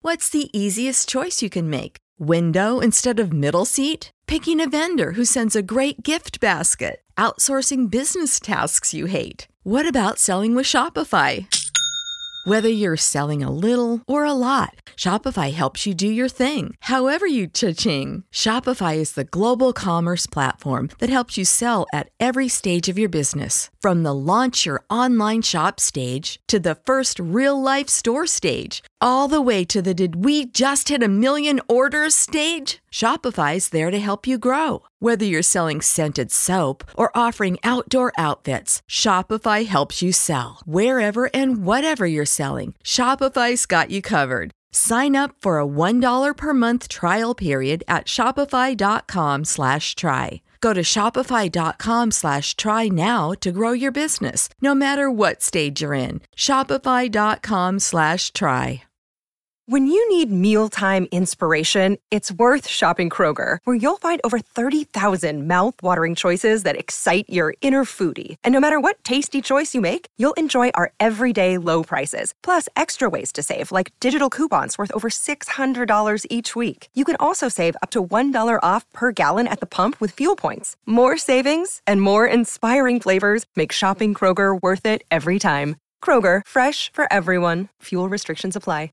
What's the easiest choice you can make? Window instead of middle seat? Picking a vendor who sends a great gift basket? Outsourcing business tasks you hate? What about selling with Shopify? Whether you're selling a little or a lot, Shopify helps you do your thing, however you cha-ching. Shopify is the global commerce platform that helps you sell at every stage of your business. From the launch your online shop stage to the first real-life store stage, all the way to the did we just hit a million orders stage. Shopify's there to help you grow. Whether you're selling scented soap or offering outdoor outfits, Shopify helps you sell. Wherever and whatever you're selling, Shopify's got you covered. Sign up for a $1 per month trial period at shopify.com/try. Go to shopify.com/try now to grow your business, no matter what stage you're in. Shopify.com/try. When you need mealtime inspiration, it's worth shopping Kroger, where you'll find over 30,000 mouth-watering choices that excite your inner foodie. And no matter what tasty choice you make, you'll enjoy our everyday low prices, plus extra ways to save, like digital coupons worth over $600 each week. You can also save up to $1 off per gallon at the pump with fuel points. More savings and more inspiring flavors make shopping Kroger worth it every time. Kroger, fresh for everyone. Fuel restrictions apply.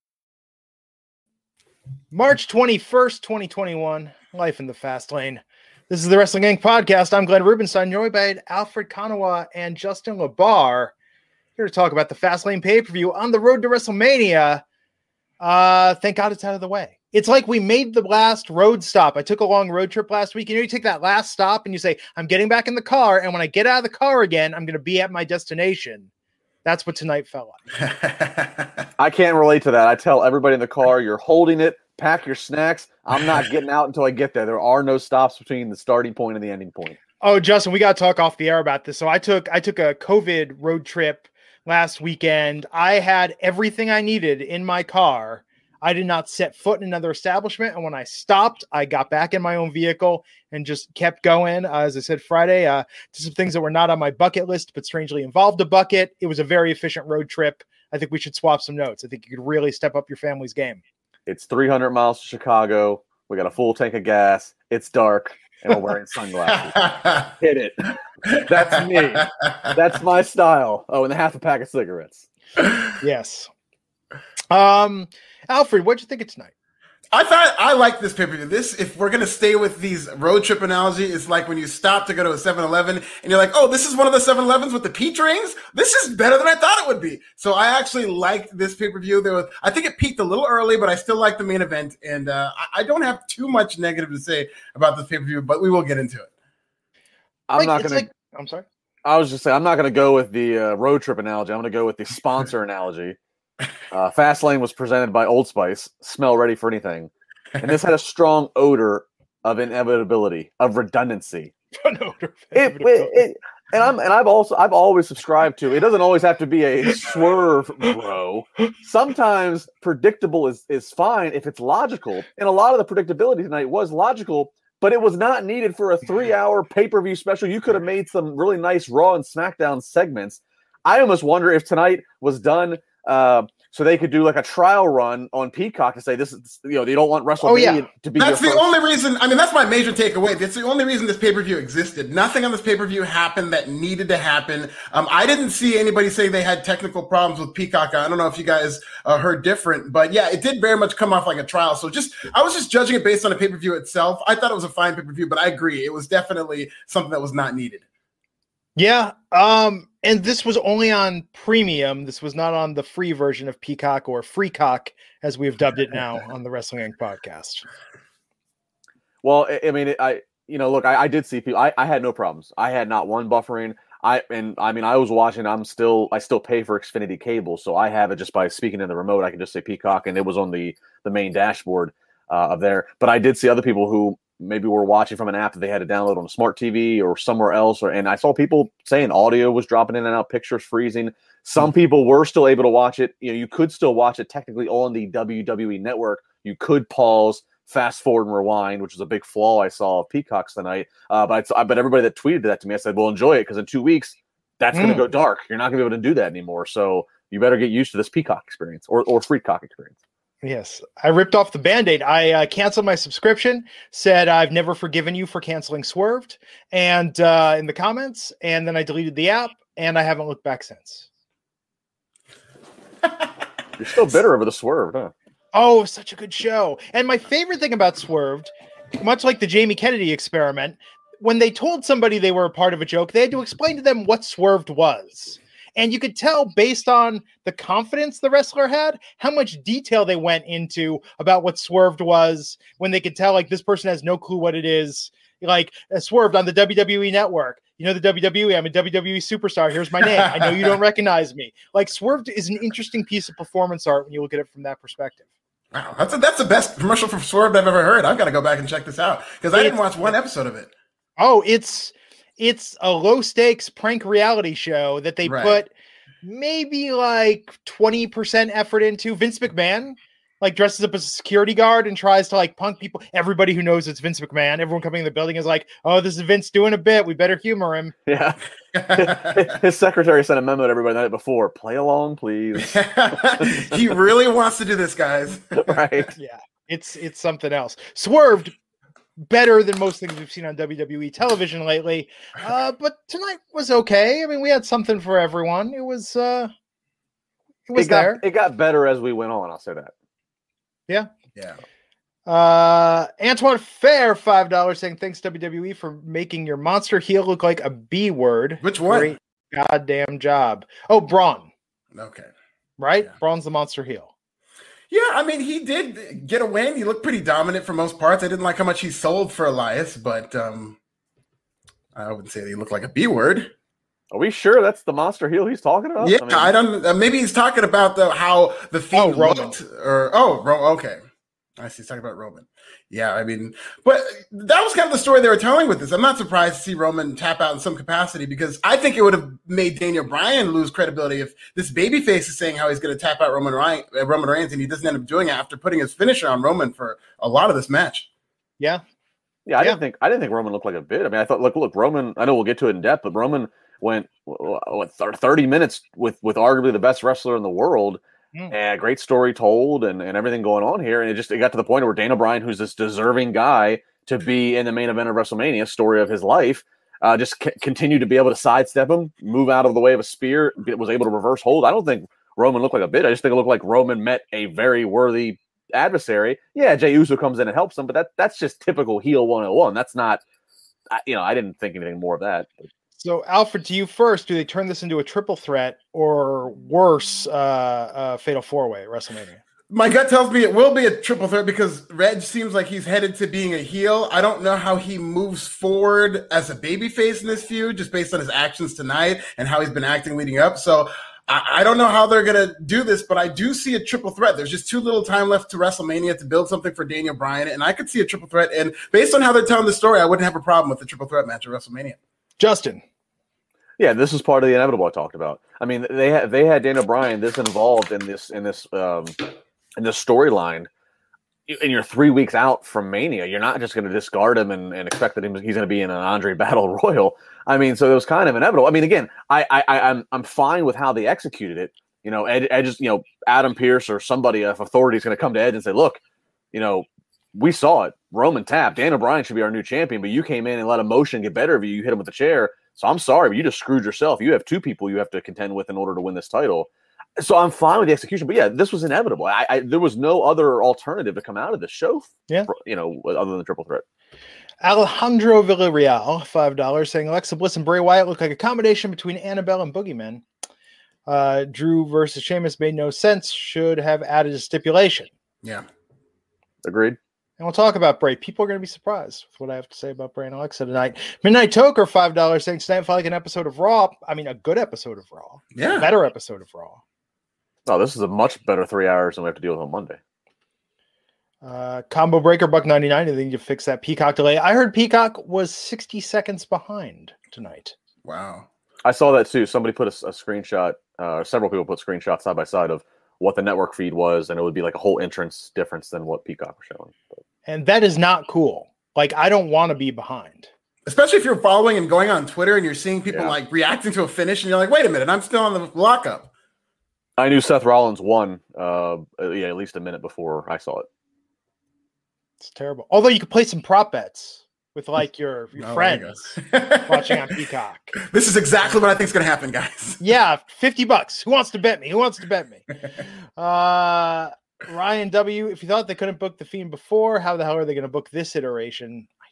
March 21st, 2021, Life in the Fast Lane. This is the Wrestling Inc. podcast. I'm Glenn Rubenstein, joined by Alfred Konuwa and Justin LaBar, here to talk about the Fast Lane pay-per-view on the road to WrestleMania. Thank God it's out of the way. It's like we made the last road stop. I took a long road trip last week. You know, you take that last stop and you say, I'm getting back in the car, and when I get out of the car again, I'm going to be at my destination. That's what tonight felt like. I can't relate to that. I tell everybody in the car, you're holding it, pack your snacks. I'm not getting out until I get there. There are no stops between the starting point and the ending point. Oh, Justin, we got to talk off the air about this. So I took a COVID road trip last weekend. I had everything I needed in my car. I did not set foot in another establishment. And when I stopped, I got back in my own vehicle and just kept going. As I said, Friday, to some things that were not on my bucket list, but strangely involved a bucket. It was a very efficient road trip. I think we should swap some notes. I think you could really step up your family's game. It's 300 miles to Chicago. We got a full tank of gas. It's dark, and we're wearing sunglasses. Hit it. That's me. That's my style. Oh, and half a pack of cigarettes. Yes. Alfred, what'd you think of tonight? I liked this pay-per-view. If we're going to stay with these road trip analogy, it's like when you stop to go to a 7-Eleven and you're like, oh, this is one of the 7-Elevens with the peach rings. This is better than I thought it would be. So I actually liked this pay-per-view. I think it peaked a little early, but I still like the main event. And I don't have too much negative to say about this pay-per-view, but we will get into it. I'm sorry. I was just saying, I'm not going to go with the road trip analogy. I'm going to go with the sponsor analogy. Fastlane was presented by Old Spice. Smell ready for anything, and this had a strong odor of inevitability, of redundancy. And I've always subscribed to. It doesn't always have to be a swerve, bro. Sometimes predictable is fine if it's logical, and a lot of the predictability tonight was logical, but it was not needed for a 3-hour pay-per-view special. You could have made some really nice Raw and SmackDown segments. I almost wonder if tonight was done. So they could do like a trial run on Peacock to say this is, they don't want WrestleMania to be. That's the only reason. I mean, that's my major takeaway. That's the only reason this pay-per-view existed. Nothing on this pay-per-view happened that needed to happen. I didn't see anybody say they had technical problems with Peacock. I don't know if you guys heard different, but yeah, it did very much come off like a trial. So I was just judging it based on the pay-per-view itself. I thought it was a fine pay-per-view, but I agree. It was definitely something that was not needed. Yeah. And this was only on premium. This was not on the free version of Peacock, or Freecock, as we've dubbed it now on the Wrestling Inc. podcast. Well, I mean, I did see people. I had no problems. I had not one buffering. I was watching. I still pay for Xfinity cable, so I have it just by speaking in the remote. I can just say Peacock, and it was on the main dashboard of there. But I did see other people who maybe were watching from an app that they had to download on a smart TV or somewhere else. And I saw people saying audio was dropping in and out, pictures freezing. Some people were still able to watch it. You could still watch it technically on the WWE network. You could pause, fast forward, and rewind, which is a big flaw I saw of Peacock's tonight. But everybody that tweeted that to me, I said, well, enjoy it, because in 2 weeks, that's going to go dark. You're not going to be able to do that anymore. So you better get used to this Peacock experience or Freecock experience. Yes, I ripped off the Band-Aid. I canceled my subscription, said I've never forgiven you for canceling Swerved, and in the comments, and then I deleted the app, and I haven't looked back since. You're still bitter over the Swerved, huh? Oh, such a good show. And my favorite thing about Swerved, much like the Jamie Kennedy experiment, when they told somebody they were a part of a joke, they had to explain to them what Swerved was. And you could tell based on the confidence the wrestler had, how much detail they went into about what Swerved was, when they could tell, like, this person has no clue what it is. Like, Swerved on the WWE network. You know, the WWE, I'm a WWE superstar. Here's my name. I know you don't recognize me. Like, Swerved is an interesting piece of performance art when you look at it from that perspective. Wow, that's the best commercial for Swerved I've ever heard. I've got to go back and check this out because I didn't watch one episode of it. Oh, it's a low stakes prank reality show that they put maybe like 20% effort into. Vince McMahon like dresses up as a security guard and tries to like punk people. Everybody who knows it's Vince McMahon, everyone coming in the building is like, oh, this is Vince doing a bit. We better humor him. Yeah. His secretary sent a memo to everybody the night before. Play along, please. He really wants to do this, guys. Right. Yeah. It's something else. Swerved, better than most things we've seen on WWE television lately. But tonight was okay. I mean, we had something for everyone. It was there. It got better as we went on, I'll say that. Yeah. Yeah. Antoine Fair, $5 saying, thanks WWE for making your monster heel look like a B word. Which one? Great goddamn job. Oh, Braun. Okay. Right? Yeah. Braun's the monster heel. Yeah, I mean, he did get a win. He looked pretty dominant for most parts. I didn't like how much he sold for Elias, but I wouldn't say that he looked like a B word. Are we sure that's the monster heel he's talking about? Yeah, I don't. Maybe he's talking about how the Fiend looked. Okay. I see. He's talking about Roman. Yeah, I mean, but that was kind of the story they were telling with this. I'm not surprised to see Roman tap out in some capacity because I think it would have made Daniel Bryan lose credibility if this babyface is saying how he's going to tap out Roman Reigns and he doesn't end up doing it after putting his finisher on Roman for a lot of this match. Yeah. Yeah, I didn't think Roman looked like a bit. I mean, I thought, look, Roman. I know we'll get to it in depth, but Roman went 30 minutes with arguably the best wrestler in the world. And great story told and everything going on here. And it got to the point where Daniel Bryan, who's this deserving guy to be in the main event of WrestleMania, story of his life, just continued to be able to sidestep him, move out of the way of a spear, was able to reverse hold. I don't think Roman looked like a bit. I just think it looked like Roman met a very worthy adversary. Yeah, Jey Uso comes in and helps him, but that's just typical heel 101. That's not, I didn't think anything more of that. So, Alfred, to you first, do they turn this into a triple threat or worse, fatal four-way at WrestleMania? My gut tells me it will be a triple threat because Reg seems like he's headed to being a heel. I don't know how he moves forward as a babyface in this feud, just based on his actions tonight and how he's been acting leading up. So I don't know how they're going to do this, but I do see a triple threat. There's just too little time left to WrestleMania to build something for Daniel Bryan, and I could see a triple threat. And based on how they're telling the story, I wouldn't have a problem with the triple threat match at WrestleMania. Justin. Yeah, this is part of the inevitable I talked about. I mean, they had Daniel Bryan this involved in this storyline, and you're 3 weeks out from Mania. You're not just going to discard him and expect that he's going to be in an Andre Battle Royal. I mean, so it was kind of inevitable. I mean, again, I'm fine with how they executed it. You know, Edge, Adam Pearce or somebody of authority is going to come to Edge and say, look, we saw it. Roman tapped. Daniel Bryan should be our new champion, but you came in and let emotion get better of you. You hit him with the chair. So I'm sorry, but you just screwed yourself. You have two people you have to contend with in order to win this title. So I'm fine with the execution, but yeah, this was inevitable. There was no other alternative to come out of this show. Yeah, other than the triple threat. Alejandro Villarreal, $5, saying Alexa Bliss and Bray Wyatt look like a combination between Annabelle and Boogeyman. Drew versus Sheamus made no sense. Should have added a stipulation. Yeah, agreed. And we'll talk about Bray. People are going to be surprised with what I have to say about Bray and Alexa tonight. Midnight Toker, $5, saying tonight felt like an episode of Raw. I mean, a good episode of Raw. Yeah. A better episode of Raw. Oh, this is a much better 3 hours than we have to deal with on Monday. Combo Breaker, $1.99. They need to fix that Peacock delay. I heard Peacock was 60 seconds behind tonight. Wow. I saw that too. Somebody put a screenshot, several people put screenshots side by side of what the network feed was, and it would be like a whole entrance difference than what Peacock was showing. And that is not cool. Like, I don't want to be behind. Especially if you're following and going on Twitter and you're seeing people like reacting to a finish and you're like, wait a minute, I'm still on the lockup. I knew Seth Rollins won, at least a minute before I saw it. It's terrible. Although you could play some prop bets with like your friends watching on Peacock. This is exactly what I think is going to happen, guys. Yeah, $50. Who wants to bet me? Ryan W., if you thought they couldn't book The Fiend before, how the hell are they going to book this iteration? I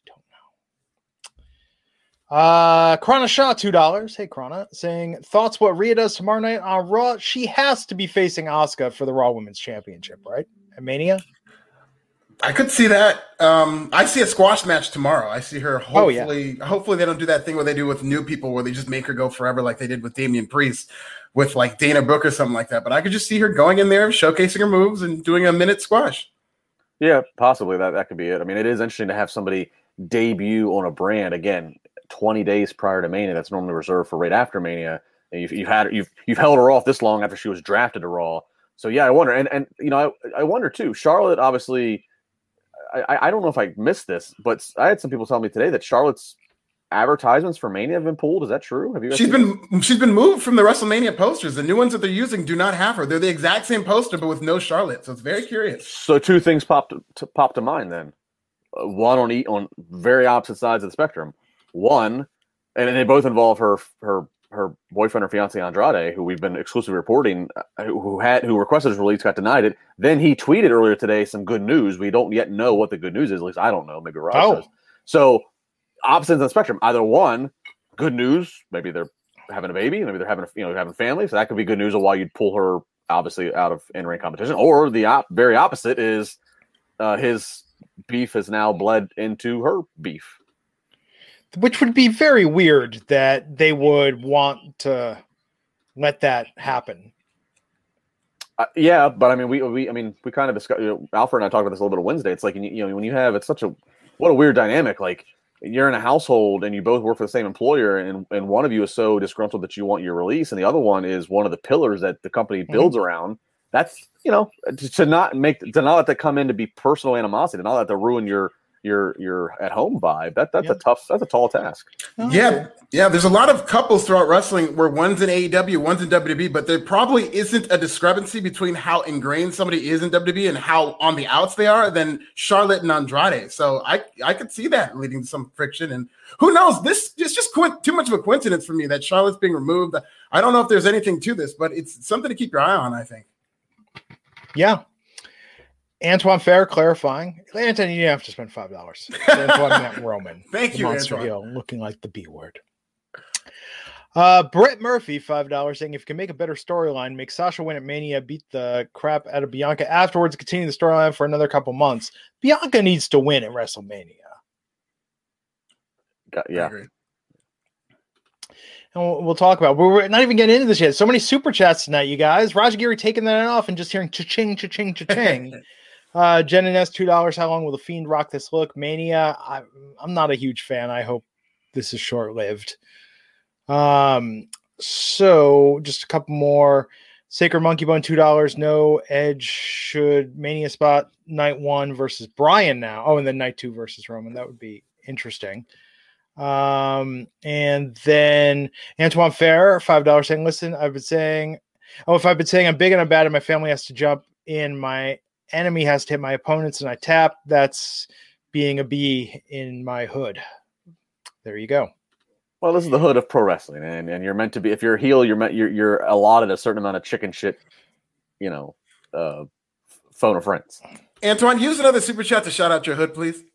don't know. Krana Shaw, $2. Hey, Krana, saying, thoughts what Rhea does tomorrow night on Raw? She has to be facing Asuka for the Raw Women's Championship, right? At Mania? I could see that. I see a squash match tomorrow. I see her hopefully they don't do that thing where they do with new people where they just make her go forever like they did with Damian Priest with like Dana Brooke or something like that. But I could just see her going in there, showcasing her moves and doing a minute squash. Yeah, possibly. That could be it. I mean, it is interesting to have somebody debut on a brand again 20 days prior to Mania. That's normally reserved for right after Mania. And you've held her off this long after she was drafted to Raw. So yeah, I wonder. And you know, I wonder too. Charlotte obviously. I don't know if I missed this, but I had some people tell me today that Charlotte's advertisements for Mania have been pulled. Is that true? Have you? She's been moved from the WrestleMania posters. The new ones that they're using do not have her. They're the exact same poster, but with no Charlotte. So it's very curious. So two things popped to mind then. One on very opposite sides of the spectrum. One, and they both involve her boyfriend or fiance Andrade, who we've been exclusively reporting, who requested his release, got denied it. Then he tweeted earlier today some good news. We don't yet know what the good news is. At least I don't know. Maybe Rob does. So opposites on the spectrum. Either one, good news. Maybe they're having a baby. Maybe they're having having family. So that could be good news of why you'd pull her obviously out of in-ring competition. Or the very opposite is his beef has now bled into her beef. Which would be very weird that they would want to let that happen. Yeah, but I mean, we kind of discussed. Alfred and I talked about this a little bit on Wednesday. It's like when you have what a weird dynamic. Like you're in a household and you both work for the same employer, and one of you is so disgruntled that you want your release, and the other one is one of the pillars that the company builds around. That's to not let that come in to be personal animosity, to not let that ruin your at home vibe. That's a tall task. Yeah. There's a lot of couples throughout wrestling where one's in AEW, one's in WWE, but there probably isn't a discrepancy between how ingrained somebody is in WWE and how on the outs they are than Charlotte and Andrade. So I could see that leading to some friction. And who knows? This is just too much of a coincidence for me that Charlotte's being removed. I don't know if there's anything to this, but it's something to keep your eye on, I think. Yeah. Antoine Fair clarifying. Anton, you didn't have to spend $5. Antoine meant Roman. Thank you, Monster Antoine. Heel, looking like the B word. Brett Murphy, $5, saying if you can make a better storyline, make Sasha win at Mania, beat the crap out of Bianca afterwards, continue the storyline for another couple months. Bianca needs to win at WrestleMania. Yeah. And we'll talk about it. We're not even getting into this yet. So many super chats tonight, you guys. Rajagiri taking that off and just hearing cha-ching, cha-ching, cha-ching. Jen and S, $2. How long will the Fiend rock this look? Mania. I'm not a huge fan. I hope this is short-lived. So just a couple more. Sacred Monkey Bone, $2. No, Edge should Mania spot night 1 versus Bryan now. Oh, and then night 2 versus Roman. That would be interesting. And then Antoine Fair, $5, saying, listen, if I've been saying I'm big and I'm bad and my family has to jump in, my enemy has to hit my opponents and I tap, that's being a bee in my hood. There you go. Well, this is the hood of pro wrestling, and you're meant to be. If you're a heel, you're allotted a certain amount of chicken shit, phone of friends. Antoine, use another super chat to shout out your hood, please.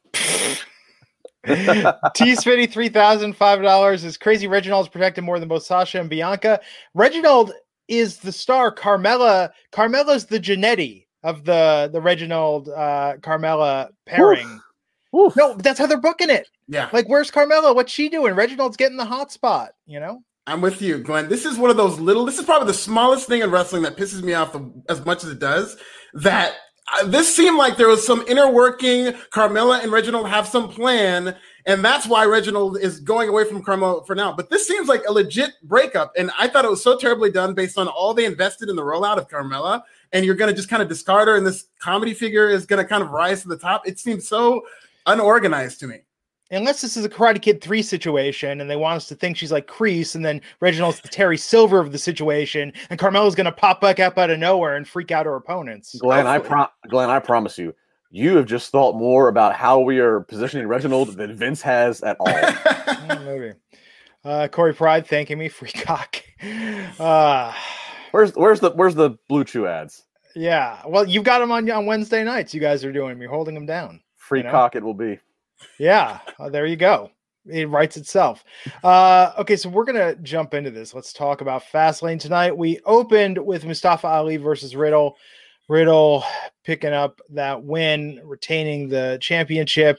T-Spitty, $3,005 is crazy. Reginald's protected more than both Sasha and Bianca. Reginald is the star. Carmella's the Jannetty of the Reginald Carmella pairing. Oof. No, that's how they're booking it. Yeah. Like, where's Carmella? What's she doing? Reginald's getting the hot spot, I'm with you, Glenn. This is one of those this is probably the smallest thing in wrestling that pisses me off as much as it does. That this seemed like there was some inner working. Carmella and Reginald have some plan, and that's why Reginald is going away from Carmella for now. But this seems like a legit breakup, and I thought it was so terribly done based on all they invested in the rollout of Carmella, and you're going to just kind of discard her, and this comedy figure is going to kind of rise to the top. It seems so unorganized to me. unless this is a Karate Kid 3 situation and they want us to think she's like Kreese, and then Reginald's the Terry Silver of the situation, and Carmella's going to pop back up out of nowhere and freak out her opponents. Glenn, I promise you, you have just thought more about how we are positioning Reginald than Vince has at all. Maybe. Corey Pride thanking me, free cock. Where's the Blue Chew ads? Yeah, well, you've got them on Wednesday nights. You guys are doing. You're holding them down. Free cock it will be. Yeah, there you go. It writes itself. Okay, so we're gonna jump into this. Let's talk about Fastlane tonight. We opened with Mustafa Ali versus Riddle. Riddle picking up that win, retaining the championship.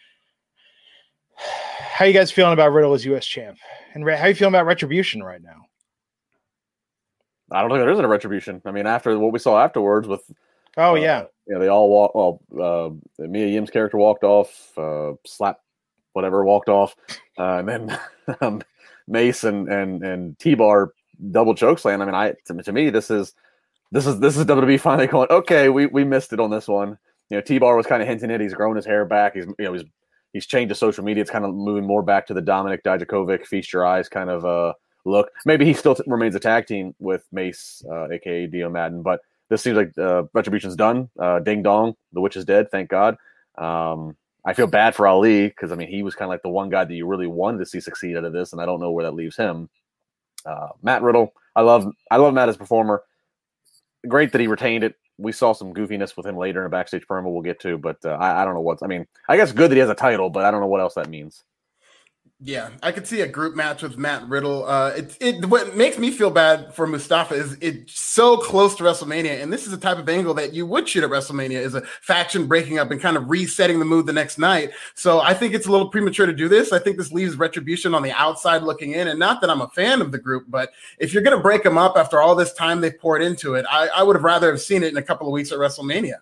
How you guys feeling about Riddle as U.S. champ? And how you feeling about Retribution right now? I don't think there isn't a Retribution. I mean, after what we saw afterwards with they all Mia Yim's character walked off, walked off, and then Mace and T-Bar double chokeslam. I mean, to me, this is WWE finally going, okay, we missed it on this one. T-Bar was kind of hinting it. He's grown his hair back. He's changed his social media. It's kind of moving more back to the Dominic Dijakovic, feast your eyes kind of look. Maybe he still remains a tag team with Mace, aka Dio Madden, but this seems like Retribution's done. Ding dong, the witch is dead. Thank God. I feel bad for Ali because he was kind of like the one guy that you really wanted to see succeed out of this, and I don't know where that leaves him. Matt Riddle, I love Matt as a performer. Great that he retained it. We saw some goofiness with him later in a backstage promo we'll get to, but I don't know I guess good that he has a title, but I don't know what else that means. Yeah, I could see a group match with Matt Riddle. What makes me feel bad for Mustafa is it's so close to WrestleMania, and this is the type of angle that you would shoot at WrestleMania, is a faction breaking up and kind of resetting the mood the next night. So I think it's a little premature to do this. I think this leaves Retribution on the outside looking in, and not that I'm a fan of the group, but if you're going to break them up after all this time they've poured into it, I would have rather have seen it in a couple of weeks at WrestleMania.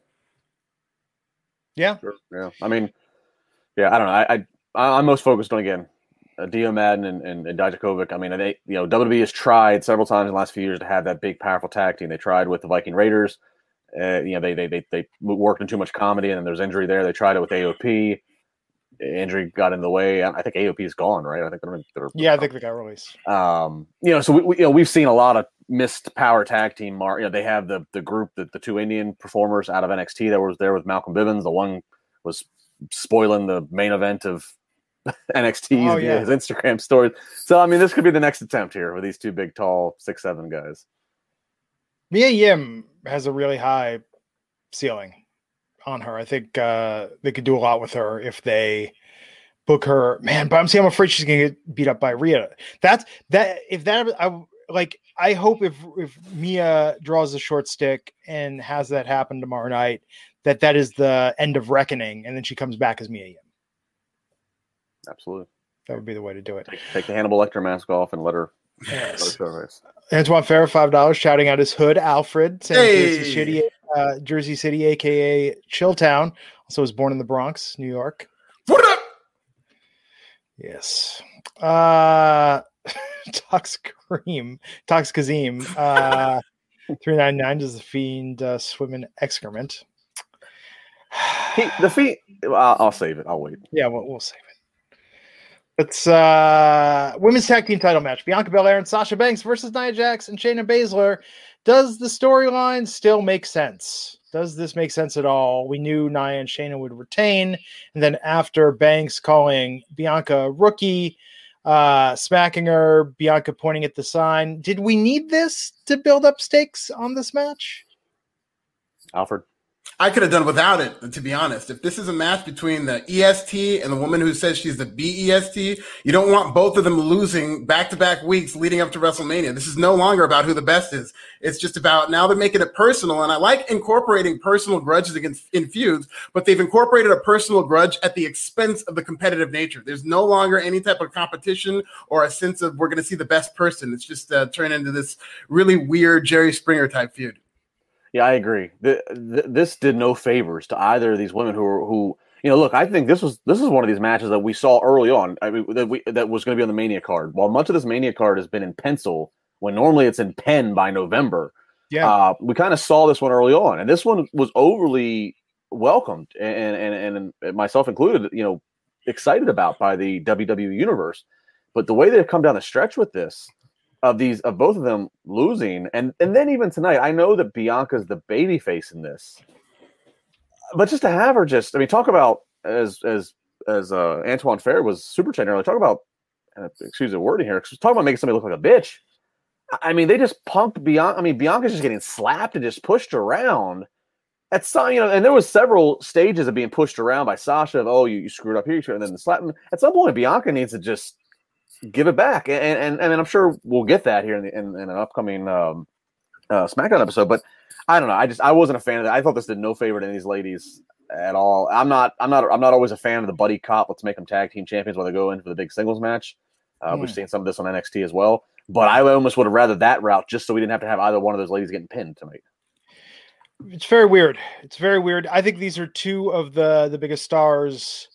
Yeah. Sure. Yeah. I mean, yeah, I don't know. I'm most focused on, again, Dio Madden and Dijakovic. I mean, WWE has tried several times in the last few years to have that big, powerful tag team. They tried with the Viking Raiders. They worked in too much comedy, and then there's injury there. They tried it with AOP. Injury got in the way. I think AOP is gone, right? I think I think they got released. So we've seen a lot of missed power tag team. They have the group, the two Indian performers out of NXT that was there with Malcolm Bivens. The one was spoiling the main event of NXT his Instagram stories. So this could be the next attempt here with these two big, tall 6'7" guys. Mia Yim has a really high ceiling on her. I think they could do a lot with her if they book her. Man, but I'm afraid she's gonna get beat up by Rhea. I hope if Mia draws a short stick and has that happen tomorrow night, that is the end of Reckoning, and then she comes back as Mia Yim. Absolutely. That would be the way to do it. Take the Hannibal Lecter mask off and let her. Yes. Antoine Farrer, $5, shouting out his hood, Alfred, saying Jersey City, aka Chilltown. Also was born in the Bronx, New York. What up? Yes. Tox Kazim. 399 does the Fiend swim in excrement. The Fiend. I'll save it. I'll wait. Yeah, we'll save it. It's women's tag team title match. Bianca Belair and Sasha Banks versus Nia Jax and Shayna Baszler. Does the storyline still make sense? Does this make sense at all? We knew Nia and Shayna would retain. And then after Banks calling Bianca a rookie, smacking her, Bianca pointing at the sign. Did we need this to build up stakes on this match? Alfred? I could have done without it, to be honest. If this is a match between the EST and the woman who says she's the BEST, you don't want both of them losing back-to-back weeks leading up to WrestleMania. This is no longer about who the best is. It's just about, now they're making it personal, and I like incorporating personal grudges in feuds, but they've incorporated a personal grudge at the expense of the competitive nature. There's no longer any type of competition or a sense of we're going to see the best person. It's just turned into this really weird Jerry Springer type feud. Yeah, I agree. This did no favors to either of these women who look. I think this is one of these matches that we saw early on. That was going to be on the Mania card. While much of this Mania card has been in pencil, when normally it's in pen by November. Yeah, we kind of saw this one early on, and this one was overly welcomed, and myself included. excited about by the WWE universe. But the way they've come down the stretch with this, of both of them losing, and then even tonight, I know that Bianca's the baby face in this, but just to have her talk about as Antoine Fair was super chatting earlier, talk about excuse the wording here, talk about making somebody look like a bitch. I mean, they just punked Bianca. I mean, Bianca's just getting slapped and just pushed around. At some, and there was several stages of being pushed around by Sasha of, you screwed up here, and then the slapping. At some point, Bianca needs to just give it back, and I'm sure we'll get that here in an upcoming SmackDown episode. But I don't know. I wasn't a fan of that. I thought this did no favor to these ladies at all. I'm not always a fan of the buddy cop. Let's make them tag team champions while they go in for the big singles match. We've seen some of this on NXT as well. But I almost would have rather that route, just so we didn't have to have either one of those ladies getting pinned tonight. It's very weird. It's very weird. I think these are two of the biggest stars.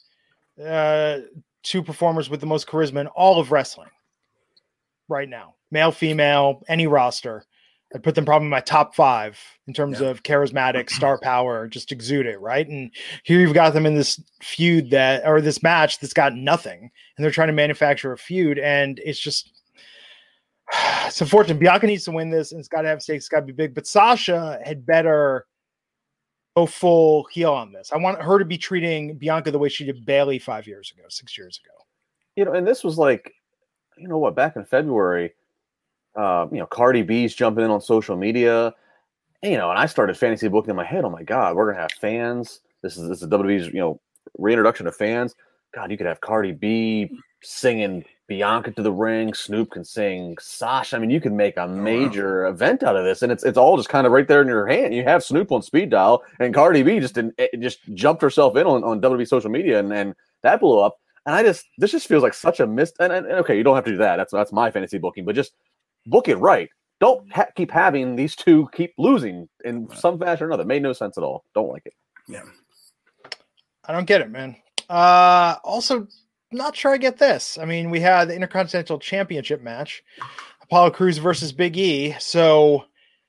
Two performers with the most charisma in all of wrestling right now, male, female, any roster. I'd put them probably in my top 5 in terms of charismatic star power, just exude it. Right. And here you've got them in this feud this match that's got nothing, and they're trying to manufacture a feud. And it's unfortunate. Bianca needs to win this, and it's got to have stakes. It's got to be big, but Sasha had better go full heel on this. I want her to be treating Bianca the way she did Bayley 6 years ago. And this was like, back in February, Cardi B's jumping in on social media, and I started fantasy booking in my head. Oh my God, we're going to have fans. This is WWE's, reintroduction of fans. God, you could have Cardi B singing Bianca to the ring. Snoop can sing Sasha. I mean, you can make a major event out of this, and it's all just kind of right there in your hand. You have Snoop on speed dial, and Cardi B just jumped herself in on WWE social media, and that blew up. And this just feels like such a miss. And okay, you don't have to do that. That's my fantasy booking, but just book it right. Don't keep having these two keep losing in some fashion or another. It made no sense at all. Don't like it. Yeah, I don't get it, man. Also, not sure I get this. I mean, we had the Intercontinental Championship match, Apollo Crews versus Big E. So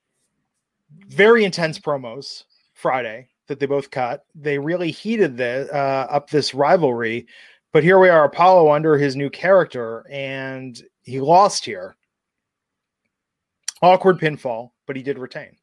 very intense promos Friday that they both cut. They really heated up this rivalry. But here we are, Apollo under his new character, and he lost here. Awkward pinfall, but he did retain.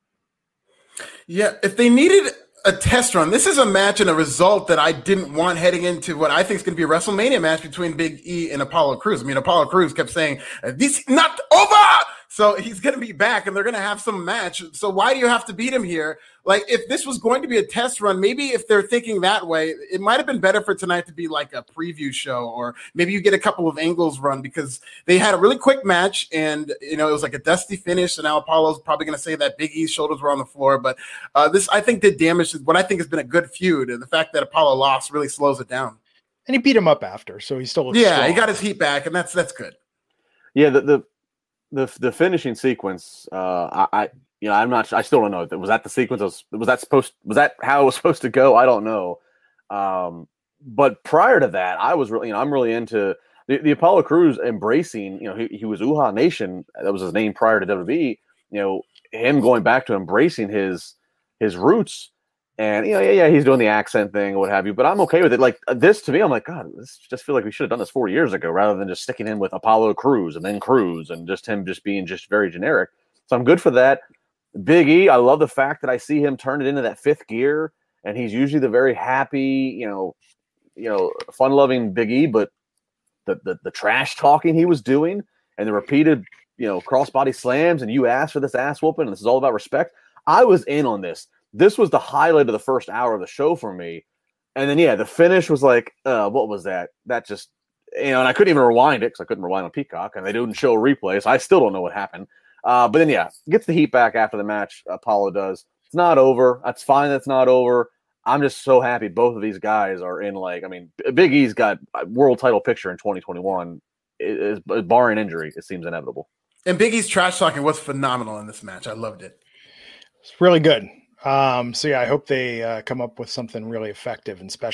Yeah, if they needed a test run, this is a match and a result that I didn't want heading into what I think is going to be a WrestleMania match between Big E and Apollo Crews. I mean, Apollo Crews kept saying, "This is not over!" So he's going to be back, and they're going to have some match. So why do you have to beat him here? Like, if this was going to be a test run, maybe if they're thinking that way, it might have been better for tonight to be like a preview show, or maybe you get a couple of angles run, because they had a really quick match, and it was like a dusty finish. And now Apollo's probably going to say that Big E's shoulders were on the floor. But this, I think, did damage to what I think has been a good feud, and the fact that Apollo lost really slows it down. And he beat him up after, so he still looks strong. He got his heat back, and that's good. Yeah, the finishing sequence, I'm not. I still don't know. Was that the sequence? Was that how it was supposed to go? I don't know. But prior to that, I was really, I'm really into the Apollo Crews embracing. He was Uhaa Nation. That was his name prior to WWE. Him going back to embracing his roots, and he's doing the accent thing or what have you. But I'm okay with it. Like this, to me, I'm like, God, this just feel like we should have done this 4 years ago, rather than just sticking in with Apollo Crews and then Crews and just him just being just very generic. So I'm good for that. Big E, I love the fact that I see him turn it into that fifth gear, and he's usually the very happy, fun-loving Big E, but the trash talking he was doing and the repeated, crossbody slams, and you asked for this ass whooping, and this is all about respect. I was in on this. This was the highlight of the first hour of the show for me. And then, the finish was like, what was that? That just, and I couldn't even rewind it because I couldn't rewind on Peacock, and they didn't show a replay, so I still don't know what happened. But then, gets the heat back after the match. Apollo does. It's not over. That's fine. That's not over. I'm just so happy both of these guys are in. Big E's got a world title picture in 2021. Is barring injury, it seems inevitable. And Big E's trash talking was phenomenal in this match. I loved it. It's really good. I hope they come up with something really effective and special.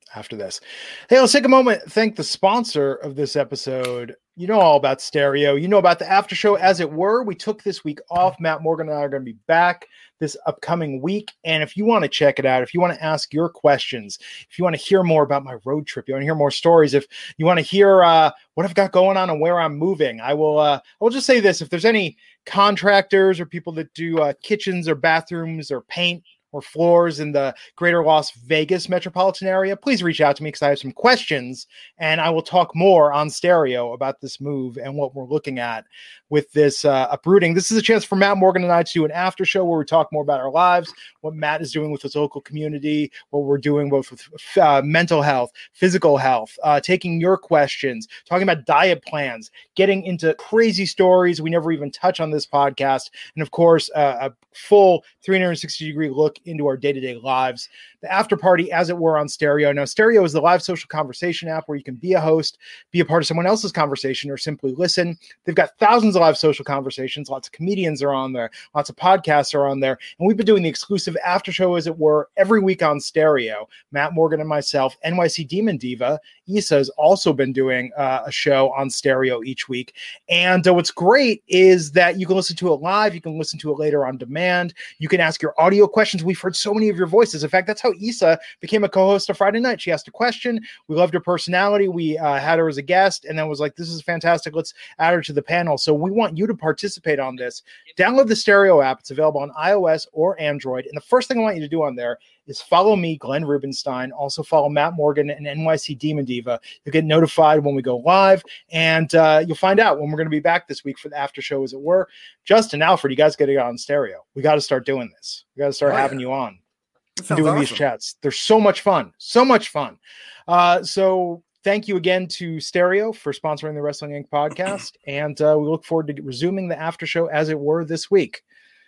after this. Hey, let's take a moment. Thank the sponsor of this episode. You know all about Stereo. You know about the after show, as it were. We took this week off. Matt Morgan and I are going to be back this upcoming week. And if you want to check it out, if you want to ask your questions, if you want to hear more about my road trip, you want to hear more stories, if you want to hear what I've got going on and where I'm moving, I will just say this. If there's any contractors or people that do kitchens or bathrooms or paint or floors in the greater Las Vegas metropolitan area, please reach out to me because I have some questions and I will talk more on Stereo about this move and what we're looking at with this uprooting. This is a chance for Matt Morgan and I to do an after show where we talk more about our lives, what Matt is doing with his local community, what we're doing both with mental health, physical health, taking your questions, talking about diet plans, getting into crazy stories we never even touch on this podcast, and of course, a full 360-degree look into our day-to-day lives. The after party, as it were, on Stereo. Now, Stereo is the live social conversation app where you can be a host, be a part of someone else's conversation, or simply listen. They've got thousands of live social conversations. Lots of comedians are on there. Lots of podcasts are on there. And we've been doing the exclusive after show, as it were, every week on Stereo. Matt Morgan and myself, NYC Demon Diva, Issa, has also been doing a show on Stereo each week. And what's great is that you can listen to it live. You can listen to it later on demand. You can ask your audio questions. We've heard so many of your voices. In fact, that's how Issa became a co-host of Friday Night. She asked a question. We loved her personality. We had her as a guest and then was like, this is fantastic. Let's add her to the panel. So we want you to participate on this. Download the Stereo app. It's available on iOS or Android. And the first thing I want you to do on there is follow me, Glenn Rubenstein. Also follow Matt Morgan and NYC Demon Diva. You'll get notified when we go live, and you'll find out when we're going to be back this week for the after show, as it were. Justin, Alfred, you guys got to get on Stereo. We got to start doing this. We got to start having you on. Doing awesome. These chats. They're so much fun. So much fun. So thank you again to Stereo for sponsoring the Wrestling Inc. podcast. And we look forward to resuming the after show, as it were, this week.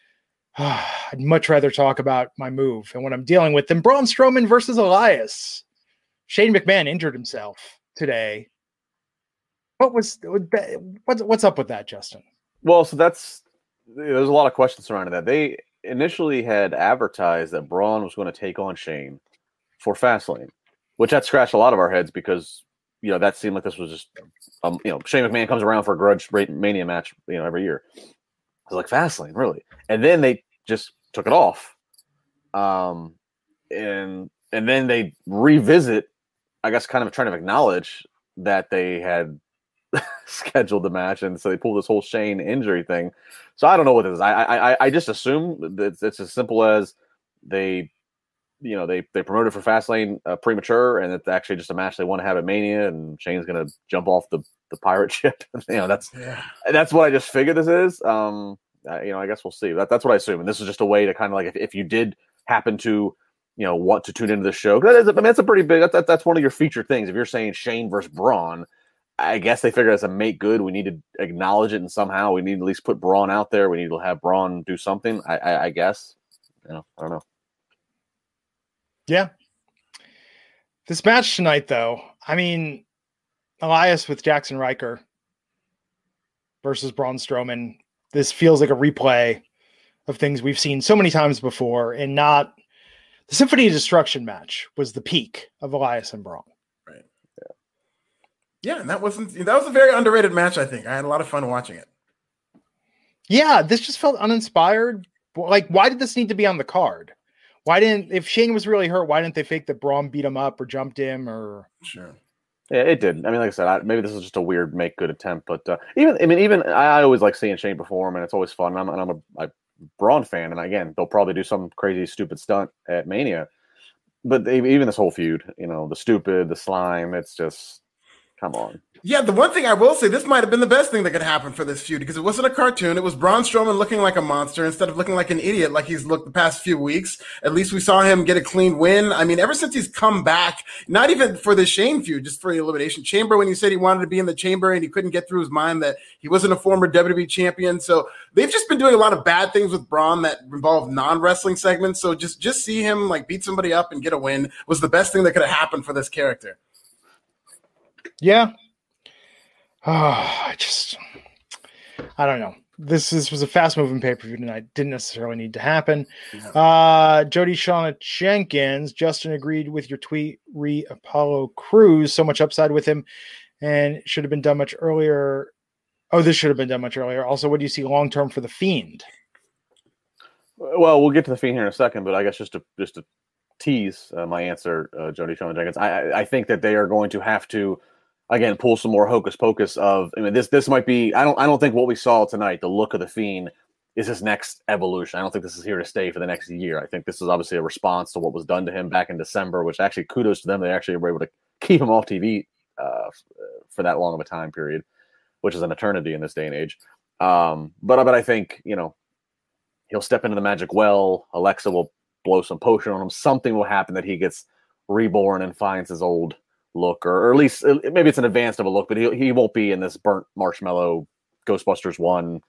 I'd much rather talk about my move and what I'm dealing with than Braun Strowman versus Elias. Shane McMahon injured himself today. What's up with that, Justin? Well, so there's a lot of questions surrounding that. They initially had advertised that Braun was going to take on Shane for Fastlane, which had scratched a lot of our heads because, that seemed like this was just, Shane McMahon comes around for a Grudge Mania match, every year. I was like, Fastlane, really? And then they just took it off. And then they revisit, I guess, kind of trying to acknowledge that they had scheduled the match, and so they pulled this whole Shane injury thing. So I don't know what this is. I just assume that it's as simple as they promoted for Fastlane premature, and it's actually just a match they want to have at Mania, and Shane's going to jump off the pirate ship. That's what I just figured this is. I guess we'll see. That's what I assume, and this is just a way to kind of like if you did happen to want to tune into the show, that's a pretty big. That's one of your featured things. If you're saying Shane versus Braun, I guess they figured as a make good, we need to acknowledge it, and somehow we need to at least put Braun out there. We need to have Braun do something. I guess. I don't know. Yeah. This match tonight, though, I mean, Elias with Jackson Riker versus Braun Strowman. This feels like a replay of things we've seen so many times before, and not the Symphony of Destruction match was the peak of Elias and Braun. Right. Yeah, and that was a very underrated match, I think. I had a lot of fun watching it. Yeah, this just felt uninspired. Like, why did this need to be on the card? If Shane was really hurt, why didn't they fake that Braun beat him up or jumped him or? Sure. Yeah, it did. I mean, like I said, maybe this is just a weird make good attempt, but even I always like seeing Shane perform, and it's always fun. And I'm a Braun fan, and again, they'll probably do some crazy stupid stunt at Mania, but even this whole feud, the stupid, the slime, it's just come on. Yeah, the one thing I will say, this might have been the best thing that could happen for this feud because it wasn't a cartoon. It was Braun Strowman looking like a monster instead of looking like an idiot like he's looked the past few weeks. At least we saw him get a clean win. I mean, ever since he's come back, not even for the Shane feud, just for the Elimination Chamber, when he said he wanted to be in the chamber and he couldn't get through his mind that he wasn't a former WWE champion. So they've just been doing a lot of bad things with Braun that involve non-wrestling segments. So just see him like beat somebody up and get a win was the best thing that could have happened for this character. Yeah. Oh, I don't know. this was a fast-moving pay-per-view tonight. Didn't necessarily need to happen. Jody Shauna Jenkins, Justin agreed with your tweet, Apollo Crews, so much upside with him, and should have been done much earlier. Oh, this should have been done much earlier. Also, what do you see long-term for The Fiend? Well, we'll get to The Fiend here in a second, but I guess just to tease my answer, Jody Shauna Jenkins, I think that they are going to have to, again, pull some more hocus pocus of. I mean, this might be. I don't think what we saw tonight, the look of The Fiend, is his next evolution. I don't think this is here to stay for the next year. I think this is obviously a response to what was done to him back in December, which actually kudos to them. They actually were able to keep him off TV for that long of a time period, which is an eternity in this day and age. But I think he'll step into the magic well. Alexa will blow some potion on him. Something will happen that he gets reborn and finds his old look, or at least maybe it's an advanced of a look, but he won't be in this burnt marshmallow Ghostbusters 1.